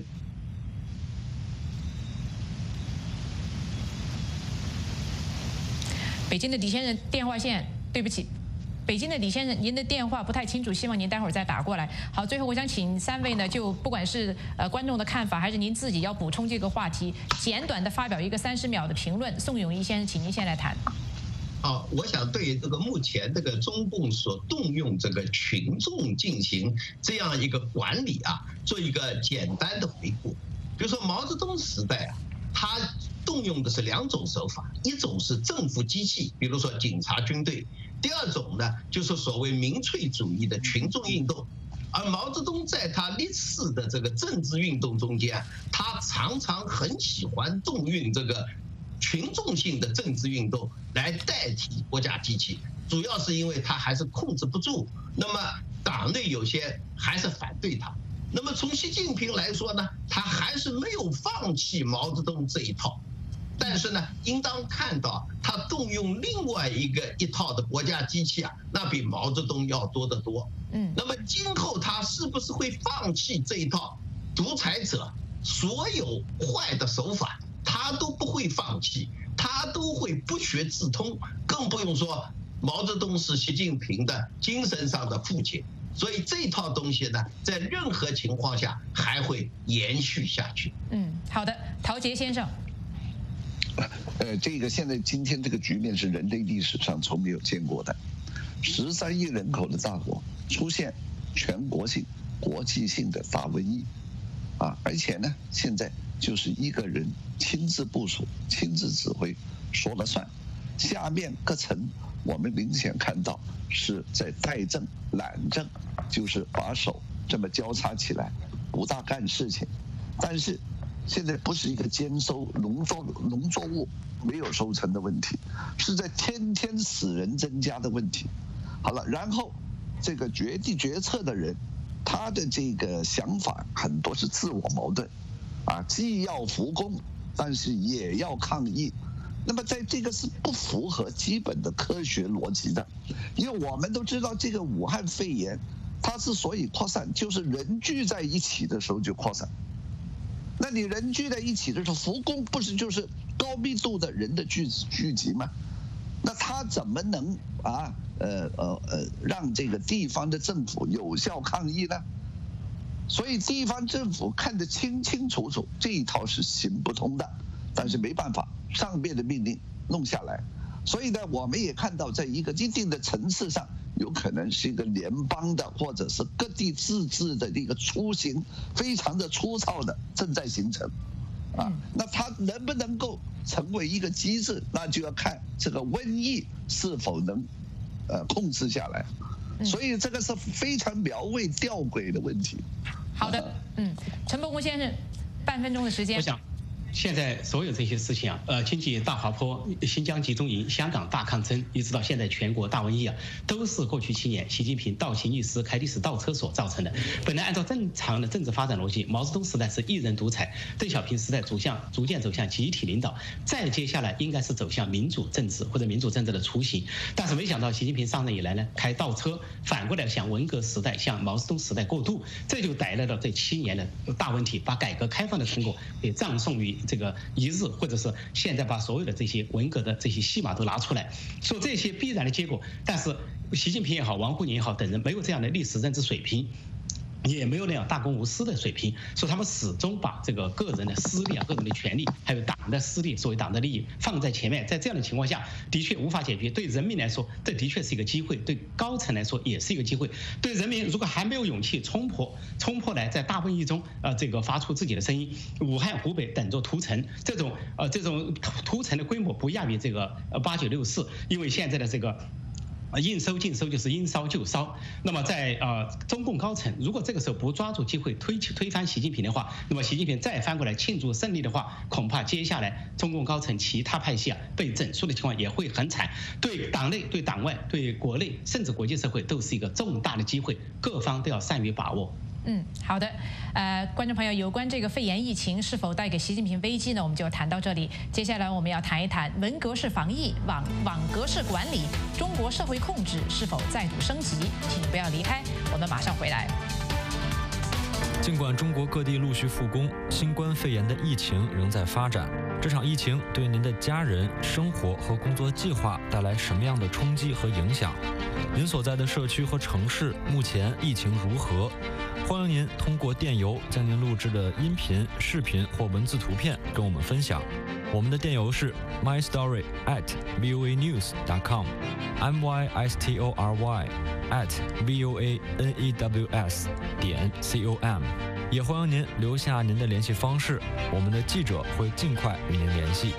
北京的李先生电话线，对不起，北京的李先生，您的电话不太清楚，希望您待会儿再打过来。好，最后我想请三位呢，就不管是呃观众的看法，还是您自己要补充这个话题，简短的发表一个三十秒的评论。宋永毅先生，请您先来谈。 好，我想对这个目前这个中共所动用这个群众进行这样一个管理啊，做一个简单的回顾。比如说毛泽东时代啊，他动用的是两种手法，一种是政府机器，比如说警察、军队；第二种呢，就是所谓民粹主义的群众运动。而毛泽东在他历次的这个政治运动中间，他常常很喜欢动用这个群众性的政治运动来代替国家机器，主要是因为他还是控制不住，那么党内有些还是反对他。那么从习近平来说呢，他还是没有放弃毛泽东这一套。但是呢，应当看到他动用另外一个一套的国家机器啊，那比毛泽东要多得多。嗯，那么今后他是不是会放弃这一套独裁者所有坏的手法，他都不会放弃，他都会不学自通，更不用说毛泽东是习近平的精神上的父亲，所以这套东西呢，在任何情况下还会延续下去。 嗯，好的，陶杰先生。 呃，这个现在今天这个局面是人类历史上从没有见过的，十三亿人口的大国出现全国性、国际性的大瘟疫，啊，而且呢，现在就是一个人亲自部署、亲自指挥，说了算。下面各层我们明显看到是在怠政、懒政，就是把手这么交叉起来，不大干事情，但是。现在不是一个兼收农作农作物没有收成的问题，是在天天死人增加的问题。好了，然后这个决定决策的人，他的这个想法很多是自我矛盾，啊，既要复工，但是也要抗疫。那么在这个是不符合基本的科学逻辑的，因为我们都知道这个武汉肺炎，它之所以扩散，就是人聚在一起的时候就扩散。那你人聚在一起的时候，复工不是就是高密度的人的聚聚集吗？那他怎么能啊呃呃呃让这个地方的政府有效抗疫呢？所以地方政府看得清清楚楚，这一套是行不通的。但是没办法，上面的命令弄下来。所以呢，我们也看到，在一个一定的层次上， 有可能是一个联邦的或者是各地自治的一个雏形，非常的粗糙的正在形成。啊，那它能不能够成为一个机制，那就要看这个瘟疫是否能，呃，控制下来。所以这个是非常苗味吊诡的问题。 好的，嗯，陈伯公先生，半分钟的时间。 我想，现在所有这些事情啊，呃，经济大滑坡、新疆集中营、香港大抗争，一直到现在全国大瘟疫啊，都是过去七年习近平倒行逆施、开历史倒车所造成的。本来按照正常的政治发展逻辑，毛泽东时代是一人独裁，邓小平时代逐向逐渐走向集体领导，再接下来应该是走向民主政治或者民主政治的雏形。但是没想到习近平上任以来呢，开倒车，反过来向文革时代、向毛泽东时代过渡，这就带来了这七年的大问题，把改革开放的成果给葬送于这个一日，或者是现在把所有的这些文革的这些戏码都拿出来，说这些必然的结果。但是习近平也好，王沪宁也好等人没有这样的历史认知水平，也没有那样大公无私的水平，所以他们始终把这个个人的私利啊、个人的权利，还有党的私利作为党的利益放在前面。在这样的情况下，的确无法解决。对人民来说，这的确是一个机会；对高层来说，也是一个机会。对人民，如果还没有勇气冲破、冲破来，在大瘟疫中，呃，这个发出自己的声音，武汉、湖北等着屠城，这种呃这种屠城的规模不亚于这个呃八九六四，因为现在的这个。应收尽收就是应烧就烧。那么在呃中共高层，如果这个时候不抓住机会推推翻习近平的话，那么习近平再翻过来庆祝胜利的话，恐怕接下来中共高层其他派系啊被整肃的情况也会很惨。对党内、对党外、对国内甚至国际社会都是一个重大的机会，各方都要善于把握。 嗯，好的，呃，观众朋友，有关这个肺炎疫情是否带给习近平危机呢？我们就谈到这里。接下来我们要谈一谈文革式防疫、网网格式管理，中国社会控制是否再度升级？请不要离开，我们马上回来。 尽管中国各地陆续复工，新冠肺炎的疫情仍在发展。这场疫情对您的家人、生活和工作计划带来什么样的冲击和影响？您所在的社区和城市目前疫情如何？欢迎您通过电邮将您录制的音频、视频或文字图片跟我们分享。我们的电邮是 my story at voa news dot com m y s t o r y at v o a n e w s 点 c o m。也欢迎您留下您的联系方式，我们的记者会尽快与您联系。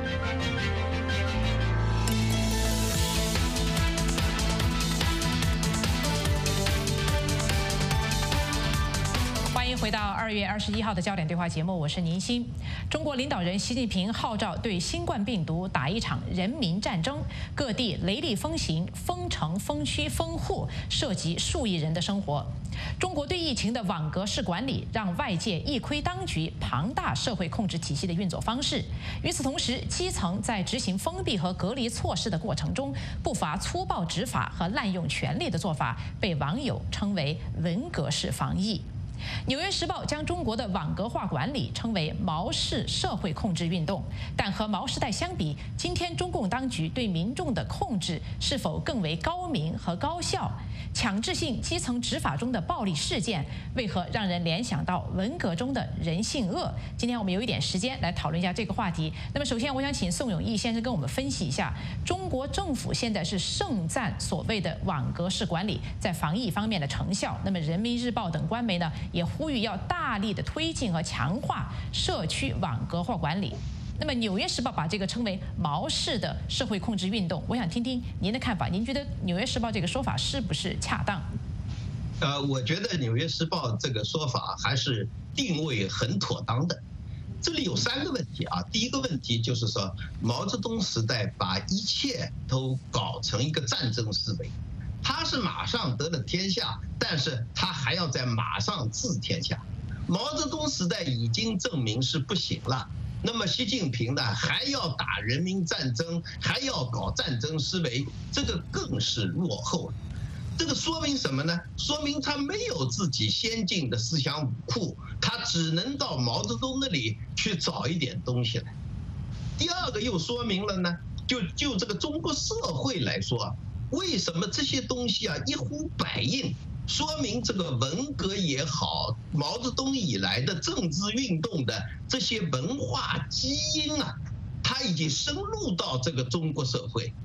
回到二月二十一号的焦点对话节目，我是宁鑫。中国领导人习近平号召对新冠病毒打一场人民战争，各地雷厉风行，封城、封区、封户，涉及数亿人的生活。中国对疫情的网格式管理，让外界一窥当局庞大社会控制体系的运作方式。与此同时，基层在执行封闭和隔离措施的过程中，不乏粗暴执法和滥用权力的做法，被网友称为文革式防疫。《纽约时报》将中国的网格化管理称为毛式社会控制运动，但和毛时代相比，今天中共当局对民众的控制是否更为高明和高效？强制性基层执法中的暴力事件，为何让人联想到文革中的人性恶？今天我们有一点时间来讨论一下这个话题。那么，首先我想请宋永毅先生跟我们分析一下，中国政府现在是盛赞所谓的网格式管理在防疫方面的成效。那么，《人民日报》等官媒呢，也呼吁要大力的推进和强化社区网格化管理。那么，《纽约时报》把这个称为毛式的社会控制运动，我想听听您的看法。您觉得《纽约时报》这个说法是不是恰当？ 呃，我觉得《纽约时报》这个说法还是定位很妥当的。这里有三个问题啊。第一个问题就是说，毛泽东时代把一切都搞成一个战争思维，他是马上得了天下，但是他还要在马上治天下。毛泽东时代已经证明是不行了。那么习近平呢，还要打人民战争，还要搞战争思维，这个更是落后了。这个说明什么呢？说明他没有自己先进的思想武库，他只能到毛泽东那里去找一点东西来。第二个又说明了呢，就就这个中国社会来说，为什么这些东西啊一呼百应？说明这个文革也好，毛泽东以来的政治运动的这些文化基因啊，它已经深入到这个中国社会，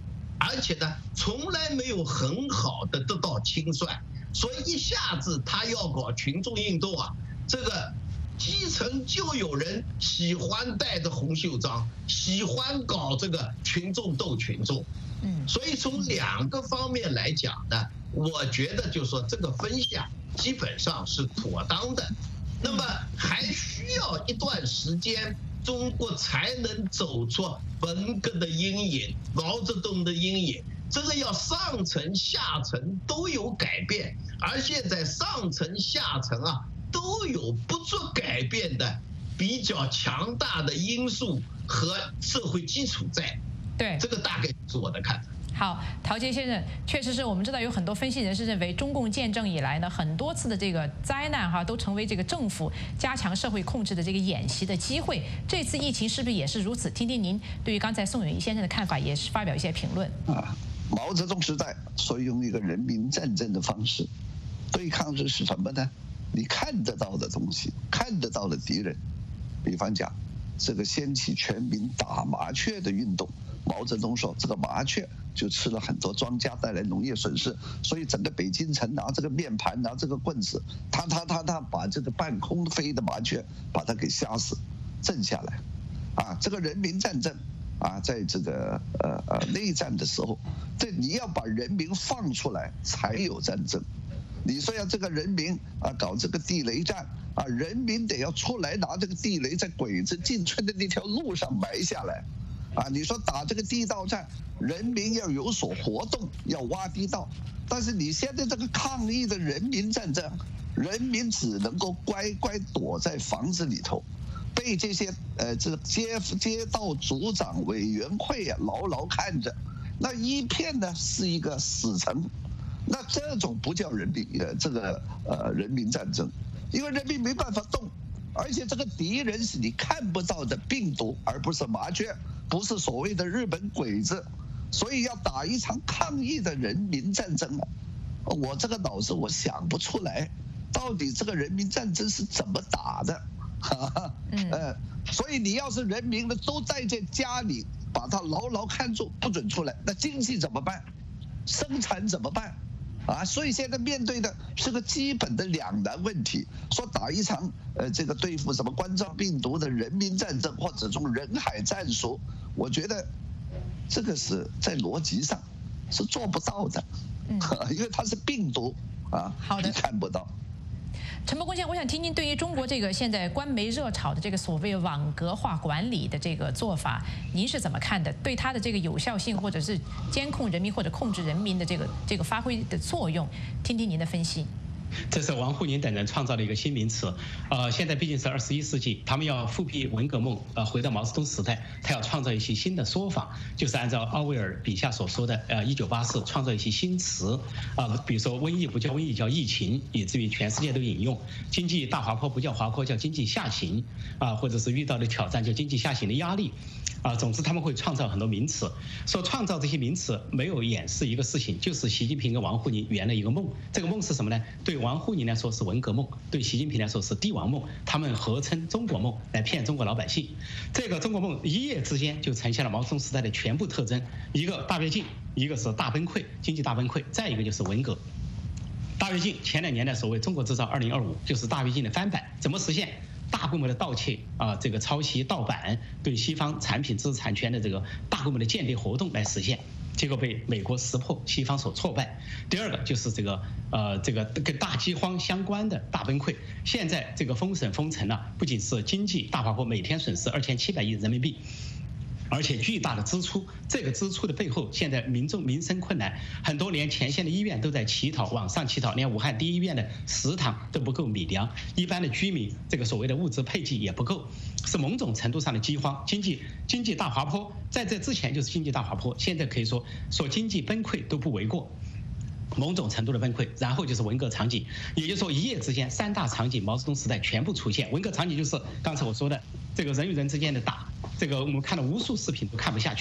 而且呢，从来没有很好的得到清算，所以一下子他要搞群众运动啊，这个基层就有人喜欢带着红袖章，喜欢搞这个群众斗群众。嗯，所以从两个方面来讲呢，我觉得就是说这个分项基本上是妥当的。那么还需要一段时间，中国才能走出文革的阴影、毛泽东的阴影。这个要上层下层都有改变，而现在上层下层啊都有不做改变的比较强大的因素和社会基础在。 对， 这个大概是我的看法。 好，陶杰先生，确实是我们知道有很多分析人士认为，中共建政以来呢，很多次的这个灾难哈，都成为这个政府加强社会控制的这个演习的机会。这次疫情是不是也是如此？听听您对于刚才宋永毅先生的看法，也是发表一些评论。 啊，毛泽东时代所以用一个人民战争的方式对抗的是什么呢？你看得到的东西，看得到的敌人，比方讲，这个掀起全民打麻雀的运动。毛泽东说，这个麻雀就吃了很多庄稼，带来农业损失，所以整个北京城拿这个面盘，拿这个棍子，他他他他把这个半空飞的麻雀把它给吓死，震下来，啊，这个人民战争啊，在这个呃呃内战的时候，这你要把人民放出来才有战争。你说要这个人民啊搞这个地雷战啊，人民得要出来拿这个地雷在鬼子进村的那条路上埋下来。啊，你说打这个地道战，人民要有所活动，要挖地道，但是你现在这个抗议的人民战争，人民只能够乖乖躲在房子里头，被这些呃这街街道组长委员会啊牢牢看着，那一片呢是一个死城，那这种不叫人民呃这个呃人民战争，因为人民没办法动。而且这个敌人是你看不到的病毒，而不是麻雀，不是所谓的日本鬼子，所以要打一场抗议的人民战争啊！我这个脑子我想不出来，到底这个人民战争是怎么打的？哈哈，呃，所以你要是人民的都待在家里，把它牢牢看住，不准出来，那经济怎么办？生产怎么办？啊，所以现在面对的是个基本的两难问题。说打一场呃这个对付什么冠状病毒的人民战争，或者用人海战术，我觉得这个是在逻辑上是做不到的，嗯，因为它是病毒啊， 好的， 你看不到。 陈伯公先生，我想听听对于中国这个现在官媒热炒的这个所谓网格化管理的这个做法，您是怎么看的？对它的这个有效性，或者是监控人民或者控制人民的这个这个发挥的作用，听听您的分析。 这是王沪宁等人创造的一个新名词，呃，现在毕竟是二十一世纪，他们要复辟文革梦，呃，回到毛泽东时代，他要创造一些新的说法，就是按照奥威尔笔下所说的，呃，一九八四，创造一些新词，啊、呃，比如说瘟疫不叫瘟疫，叫疫情，以至于全世界都引用；经济大滑坡不叫滑坡，叫经济下行，啊、呃，或者是遇到的挑战叫经济下行的压力，啊、呃，总之他们会创造很多名词，说创造这些名词没有掩饰一个事情，就是习近平跟王沪宁圆了一个梦，这个梦是什么呢？对王沪宁来说是文革梦，对习近平来说是帝王梦，他们合称中国梦来骗中国老百姓。这个中国梦一夜之间就呈现了毛泽东时代的全部特征：一个大跃进，一个是大崩溃，经济大崩溃，再一个就是文革。大跃进前两年的所谓中国制造二零二五就是大跃进的翻版，怎么实现？大规模的盗窃啊，这个抄袭盗版，对西方产品知识产权的这个大规模的间谍活动来实现。结果被美国识破，西方所挫败。第二个就是这个呃，这个跟大饥荒相关的大崩溃。现在这个封省封城啊，不仅是经济大滑坡，每天损失二千七百亿人民币。而且巨大的支出，这个支出的背后，现在民众民生困难，很多连前线的医院都在乞讨，网上乞讨，连武汉第一医院的食堂都不够米粮，一般的居民这个所谓的物资配给也不够，是某种程度上的饥荒，经济经济大滑坡，在这之前就是经济大滑坡，现在可以说说经济崩溃都不为过。某种程度的崩溃，然后就是文革场景，也就是说一夜之间三大场景，毛泽东时代全部出现。文革场景就是刚才我说的这个人与人之间的打，这个我们看了无数视频都看不下去。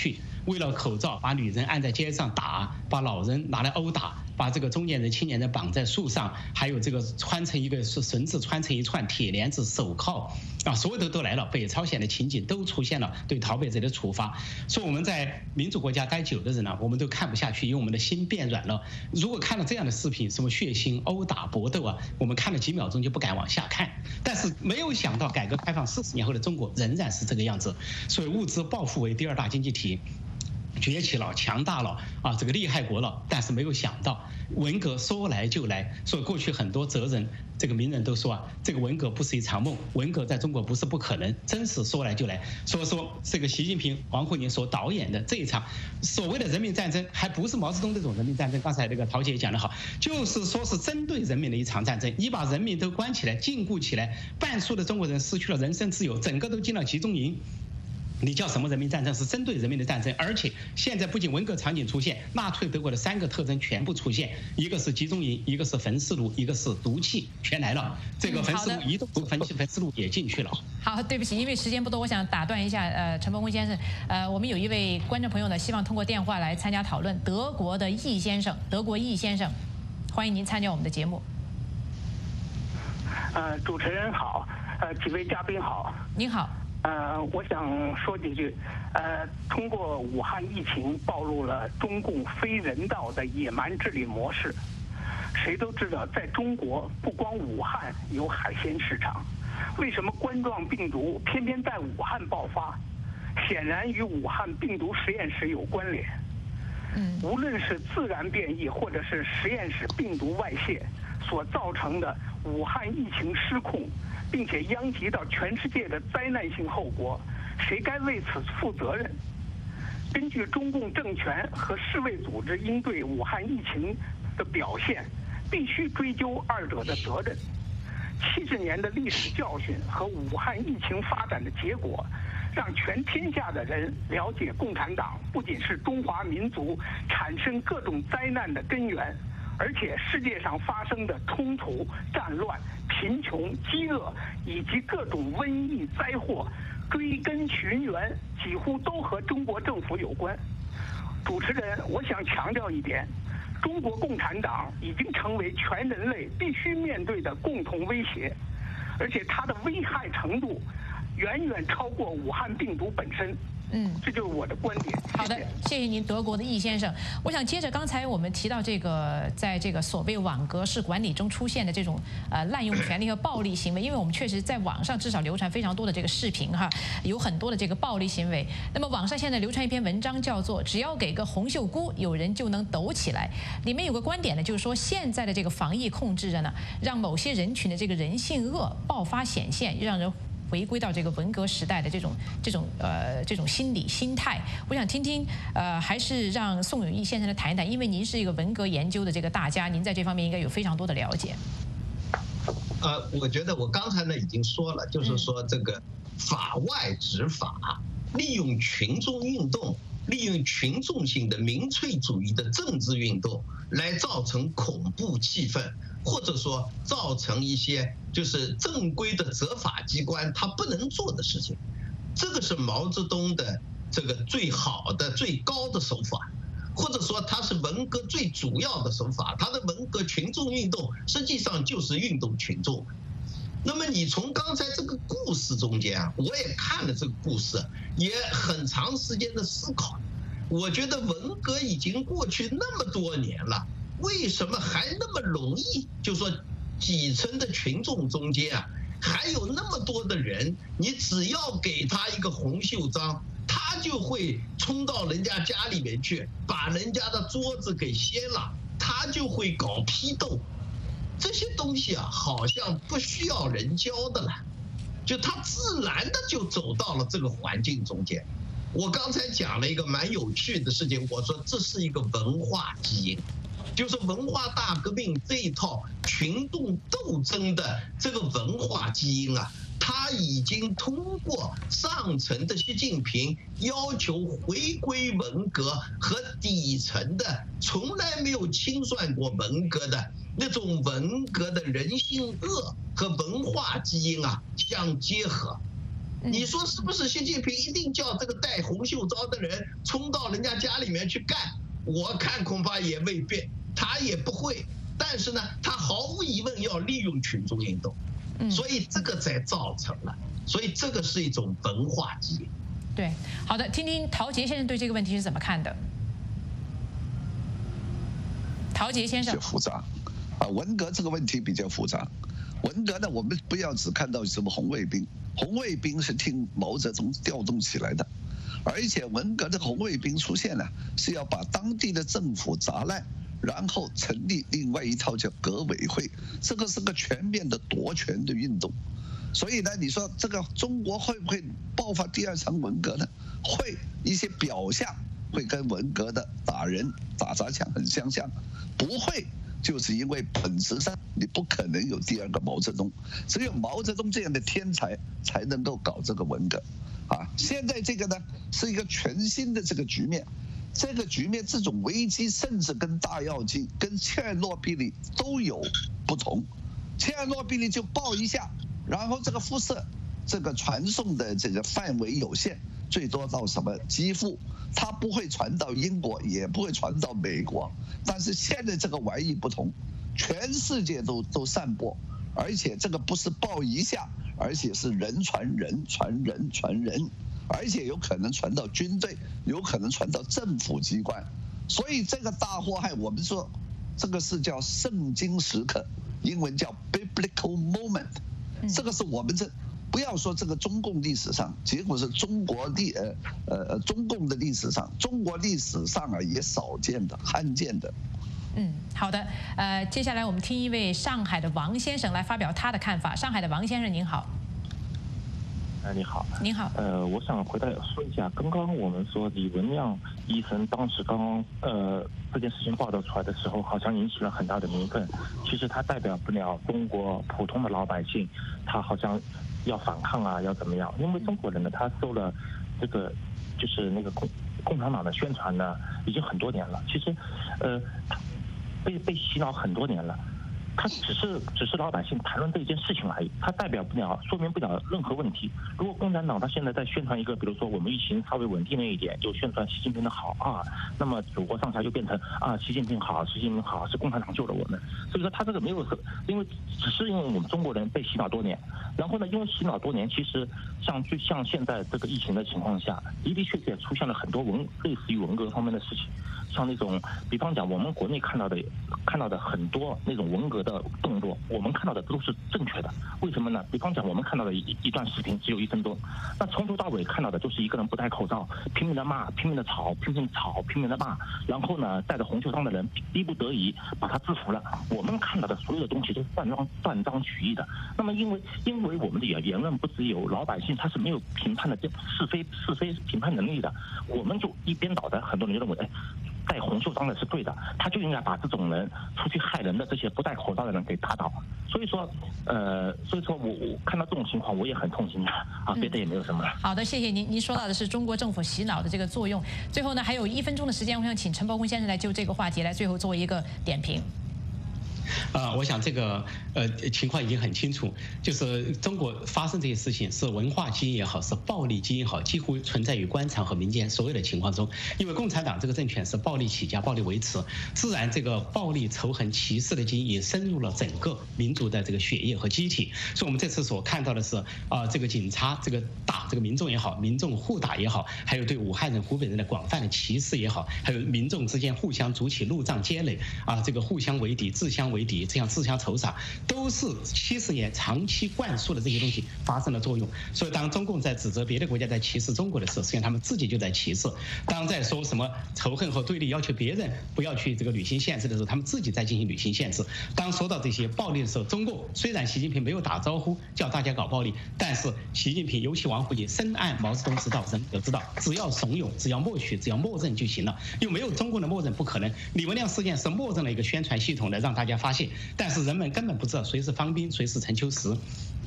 为了口罩把女人按在街上打，把老人拿来殴打，把这个中年人、青年人绑在树上，还有这个穿成一个是绳子穿成一串，铁链子、手铐啊，所有的都来了。北朝鲜的情景都出现了对逃北者的处罚。说我们在民主国家待久的人呢，我们都看不下去，因为我们的心变软了。如果看了这样的视频，什么血腥、殴打、搏斗啊，我们看了几秒钟就不敢往下看。但是没有想到，改革开放四十年后的中国仍然是这个样子。所以物资暴富为第二大经济体。崛起了，强大了啊，这个厉害国了，但是没有想到文革说来就来。所以过去很多哲人、这个名人都说啊，这个文革不是一场梦，文革在中国不是不可能，真是说来就来。所以说，这个习近平、王沪宁所导演的这一场所谓的人民战争，还不是毛泽东这种人民战争。刚才那个陶姐讲得好，就是说是针对人民的一场战争。你把人民都关起来、禁锢起来，半数的中国人失去了人身自由，整个都进了集中营。你叫什么人民战争？是针对人民的战争。而且现在不仅文革场景出现，纳粹德国的三个特征全部出现，一个是集中营，一个是焚尸炉，一个是毒气，全来了。这个焚尸炉移动焚焚尸炉也进去了。 好，对不起，因为时间不多，我想打断一下，呃，陈伯公先生，呃，我们有一位观众朋友呢，希望通过电话来参加讨论，德国的易先生，德国易先生，欢迎您参加我们的节目。 呃，主持人好，呃，几位嘉宾好。 您好。 呃，我想说几句。呃，通过武汉疫情暴露了中共非人道的野蛮治理模式。谁都知道，在中国不光武汉有海鲜市场，为什么冠状病毒偏偏在武汉爆发？显然与武汉病毒实验室有关联。嗯，无论是自然变异或者是实验室病毒外泄所造成的武汉疫情失控，并且殃及到全世界的灾难性后果，谁该为此负责任？根据中共政权和世卫组织应对武汉疫情的表现，必须追究二者的责任。七十年的历史教训和武汉疫情发展的结果，让全天下的人了解共产党不仅是中华民族产生各种灾难的根源，而且世界上发生的冲突、战乱、贫穷、饥饿以及各种瘟疫灾祸，追根寻源，几乎都和中国政府有关。主持人，我想强调一点，中国共产党已经成为全人类必须面对的共同威胁，而且它的危害程度远远超过武汉病毒本身。嗯，这就是我的观点。 好的，谢谢您，德国的易先生。我想接着刚才我们提到这个，在这个所谓网格式管理中出现的这种呃滥用权力和暴力行为，因为我们确实在网上至少流传非常多的这个视频哈，有很多的这个暴力行为。那么网上现在流传一篇文章，叫做“只要给个红袖箍，有人就能抖起来”。里面有个观点呢，就是说现在的这个防疫控制着呢，让某些人群的这个人性恶爆发显现，让人回归到这个文革时代的这种这种呃这种心理心态。我想听听呃，还是让宋永毅先生来谈一谈，因为您是一个文革研究的这个大家，您在这方面应该有非常多的了解。 呃，我觉得我刚才呢已经说了，就是说这个法外执法，利用群众运动，利用群众性的民粹主义的政治运动来造成恐怖气氛，或者说造成一些就是正规的执法机关他不能做的事情。这个是毛泽东的这个最好的最高的手法，或者说他是文革最主要的手法。他的文革群众运动实际上就是运动群众。那么你从刚才这个故事中间啊，我也看了这个故事，也很长时间的思考。我觉得文革已经过去那么多年了，为什么还那么容易？就说底层的群众中间啊，还有那么多的人，你只要给他一个红袖章，他就会冲到人家家里面去，把人家的桌子给掀了，他就会搞批斗。这些东西啊，好像不需要人教的了，就他自然的就走到了这个环境中间。我刚才讲了一个蛮有趣的事情，我说这是一个文化基因，就是文化大革命这一套群众斗争的这个文化基因啊，他已经通过上层的习近平要求回归文革和底层的从来没有清算过文革的那种文革的人性恶和文化基因啊相结合。 你说是不是习近平一定叫这个戴红袖章的人冲到人家家里面去干？我看恐怕也未必，他也不会。但是呢，他毫无疑问要利用群众运动，所以这个才造成了，所以这个是一种文化基因。 对，好的，听听陶杰先生对这个问题是怎么看的？陶杰先生， 复杂啊，文革这个问题比较复杂。文革呢，我们不要只看到什么红卫兵，红卫兵是听毛泽东调动起来的，而且文革的红卫兵出现了，是要把当地的政府砸烂。然后成立另外一套叫革委会，这个是个全面的夺权的运动。所以呢，你说这个中国会不会爆发第二场文革呢？会，一些表象会跟文革的打人、打砸抢很相像。不会，就是因为本质上你不可能有第二个毛泽东，只有毛泽东这样的天才才能够搞这个文革。啊，现在这个呢是一个全新的这个局面。这个局面，这种危机甚至跟大跃进、跟切尔诺贝利都有不同。切尔诺贝利就爆一下，然后这个辐射，这个传送的这个范围有限，最多到什么基辅，它不会传到英国，也不会传到美国。但是现在这个玩意不同，全世界都都散播，而且这个不是爆一下，而且是人传人，传人传人。而且有可能传到军队，有可能传到政府机关，所以这个大祸害，我们说这个是叫圣经时刻，英文叫 biblical moment， 这个是我们这不要说这个中共历史上，结果是中国历呃呃中共的历史上，中国历史上啊也少见的、罕见的。 嗯，好的，呃，接下来我们听一位上海的王先生来发表他的看法。上海的王先生您好。 哎，你好， 您好。 呃，我想回答说一下，刚刚我们说李文亮医生当时刚刚呃这件事情报道出来的时候，好像引起了很大的民愤。其实他代表不了中国普通的老百姓，他好像要反抗啊，要怎么样？因为中国人呢，他受了这个就是那个共共产党的宣传呢，已经很多年了。其实，呃，被被洗脑很多年了。他只是只是老百姓谈论这一件事情而已，他代表不了、说明不了任何问题。如果共产党他现在在宣传一个，比如说我们疫情稍微稳定了一点，就宣传习近平的好啊，那么祖国上下就变成啊习近平好，习近平好，是共产党救了我们。所以说他这个没有，因为只是因为我们中国人被洗脑多年，然后呢，因为洗脑多年，其实像就像现在这个疫情的情况下，的的确确出现了很多文类似于文革方面的事情。像那种，比方讲，我们国内看到的看到的很多那种文革的动作，我们看到的都是正确的。为什么呢？比方讲，我们看到的一一段视频只有一分钟，那从头到尾看到的就是一个人不戴口罩，拼命的骂，拼命的吵，拼命吵，拼命的骂，然后呢，戴着红袖章的人逼不得已把他制服了。我们看到的所有的东西都是断章断章取义的。那么，因为因为我们的言言论不只有老百姓，他是没有评判的是非是非评判能力的，我们就一边倒的，很多人就认为，哎。戴红袖章的是对的，他就应该把这种人出去害人的这些不戴口罩的人给打倒。所以说，呃，所以说我我看到这种情况，我也很痛心的啊，别的也没有什么了。 好的，谢谢您。您说到的是中国政府洗脑的这个作用。最后呢，还有一分钟的时间，我想请陈伯公先生来就这个话题来最后做一个点评。 啊、呃，我想这个呃情况已经很清楚，就是中国发生这些事情是文化基因也好，是暴力基因也好，几乎存在于官场和民间所有的情况中。因为共产党这个政权是暴力起家、暴力维持，自然这个暴力、仇恨、歧视的基因也深入了整个民族的这个血液和机体。所以我们这次所看到的是啊、呃，这个警察这个打这个民众也好，民众互打也好，还有对武汉人、湖北人的广泛的歧视也好，还有民众之间互相筑起路障街垒啊，这个互相为敌、自相为敌，这样自相仇杀，都是七十年长期灌输的这些东西发生了作用。所以当中共在指责别的国家在歧视中国的时候，实际上他们自己就在歧视。当在说什么仇恨和对立，要求别人不要去这个履行限制的时候，他们自己在进行履行限制。当说到这些暴力的时候，中共虽然习近平没有打招呼叫大家搞暴力，但是习近平尤其王沪宁深谙毛泽东之道、人格之道，只要怂恿，只要默许，只要默认就行了。又没有中共的默认不可能。李文亮事件是默认了一个宣传系统的让大家发现，但是人们根本不知道谁是方斌，谁是陈秋实。这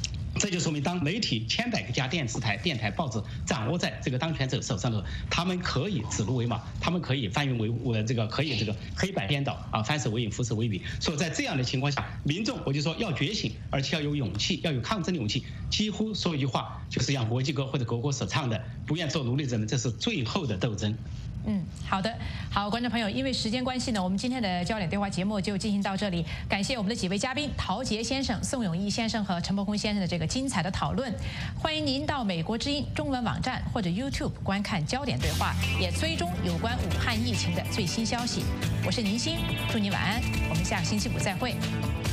这就说明，当媒体千百家电视台、电台、报纸掌握在这个当权者手上的时候，他们可以指鹿为马，他们可以翻云为我这个可以这个黑白颠倒啊，翻手为云，覆手为雨。所以在这样的情况下，民众我就说要觉醒，而且要有勇气，要有抗争的勇气。几乎说一句话，就是像国际歌或者国歌所唱的：“不愿做奴隶者们，这是最后的斗争。” 嗯，好的，好，观众朋友，因为时间关系呢，我们今天的焦点对话节目就进行到这里。感谢我们的几位嘉宾陶杰先生、宋永毅先生和陈伯公先生的这个精彩的讨论。欢迎您到美国之音中文网站或者 YouTube 观看焦点对话，也追踪有关武汉疫情的最新消息。我是宁鑫，祝您晚安，我们下个星期五再会。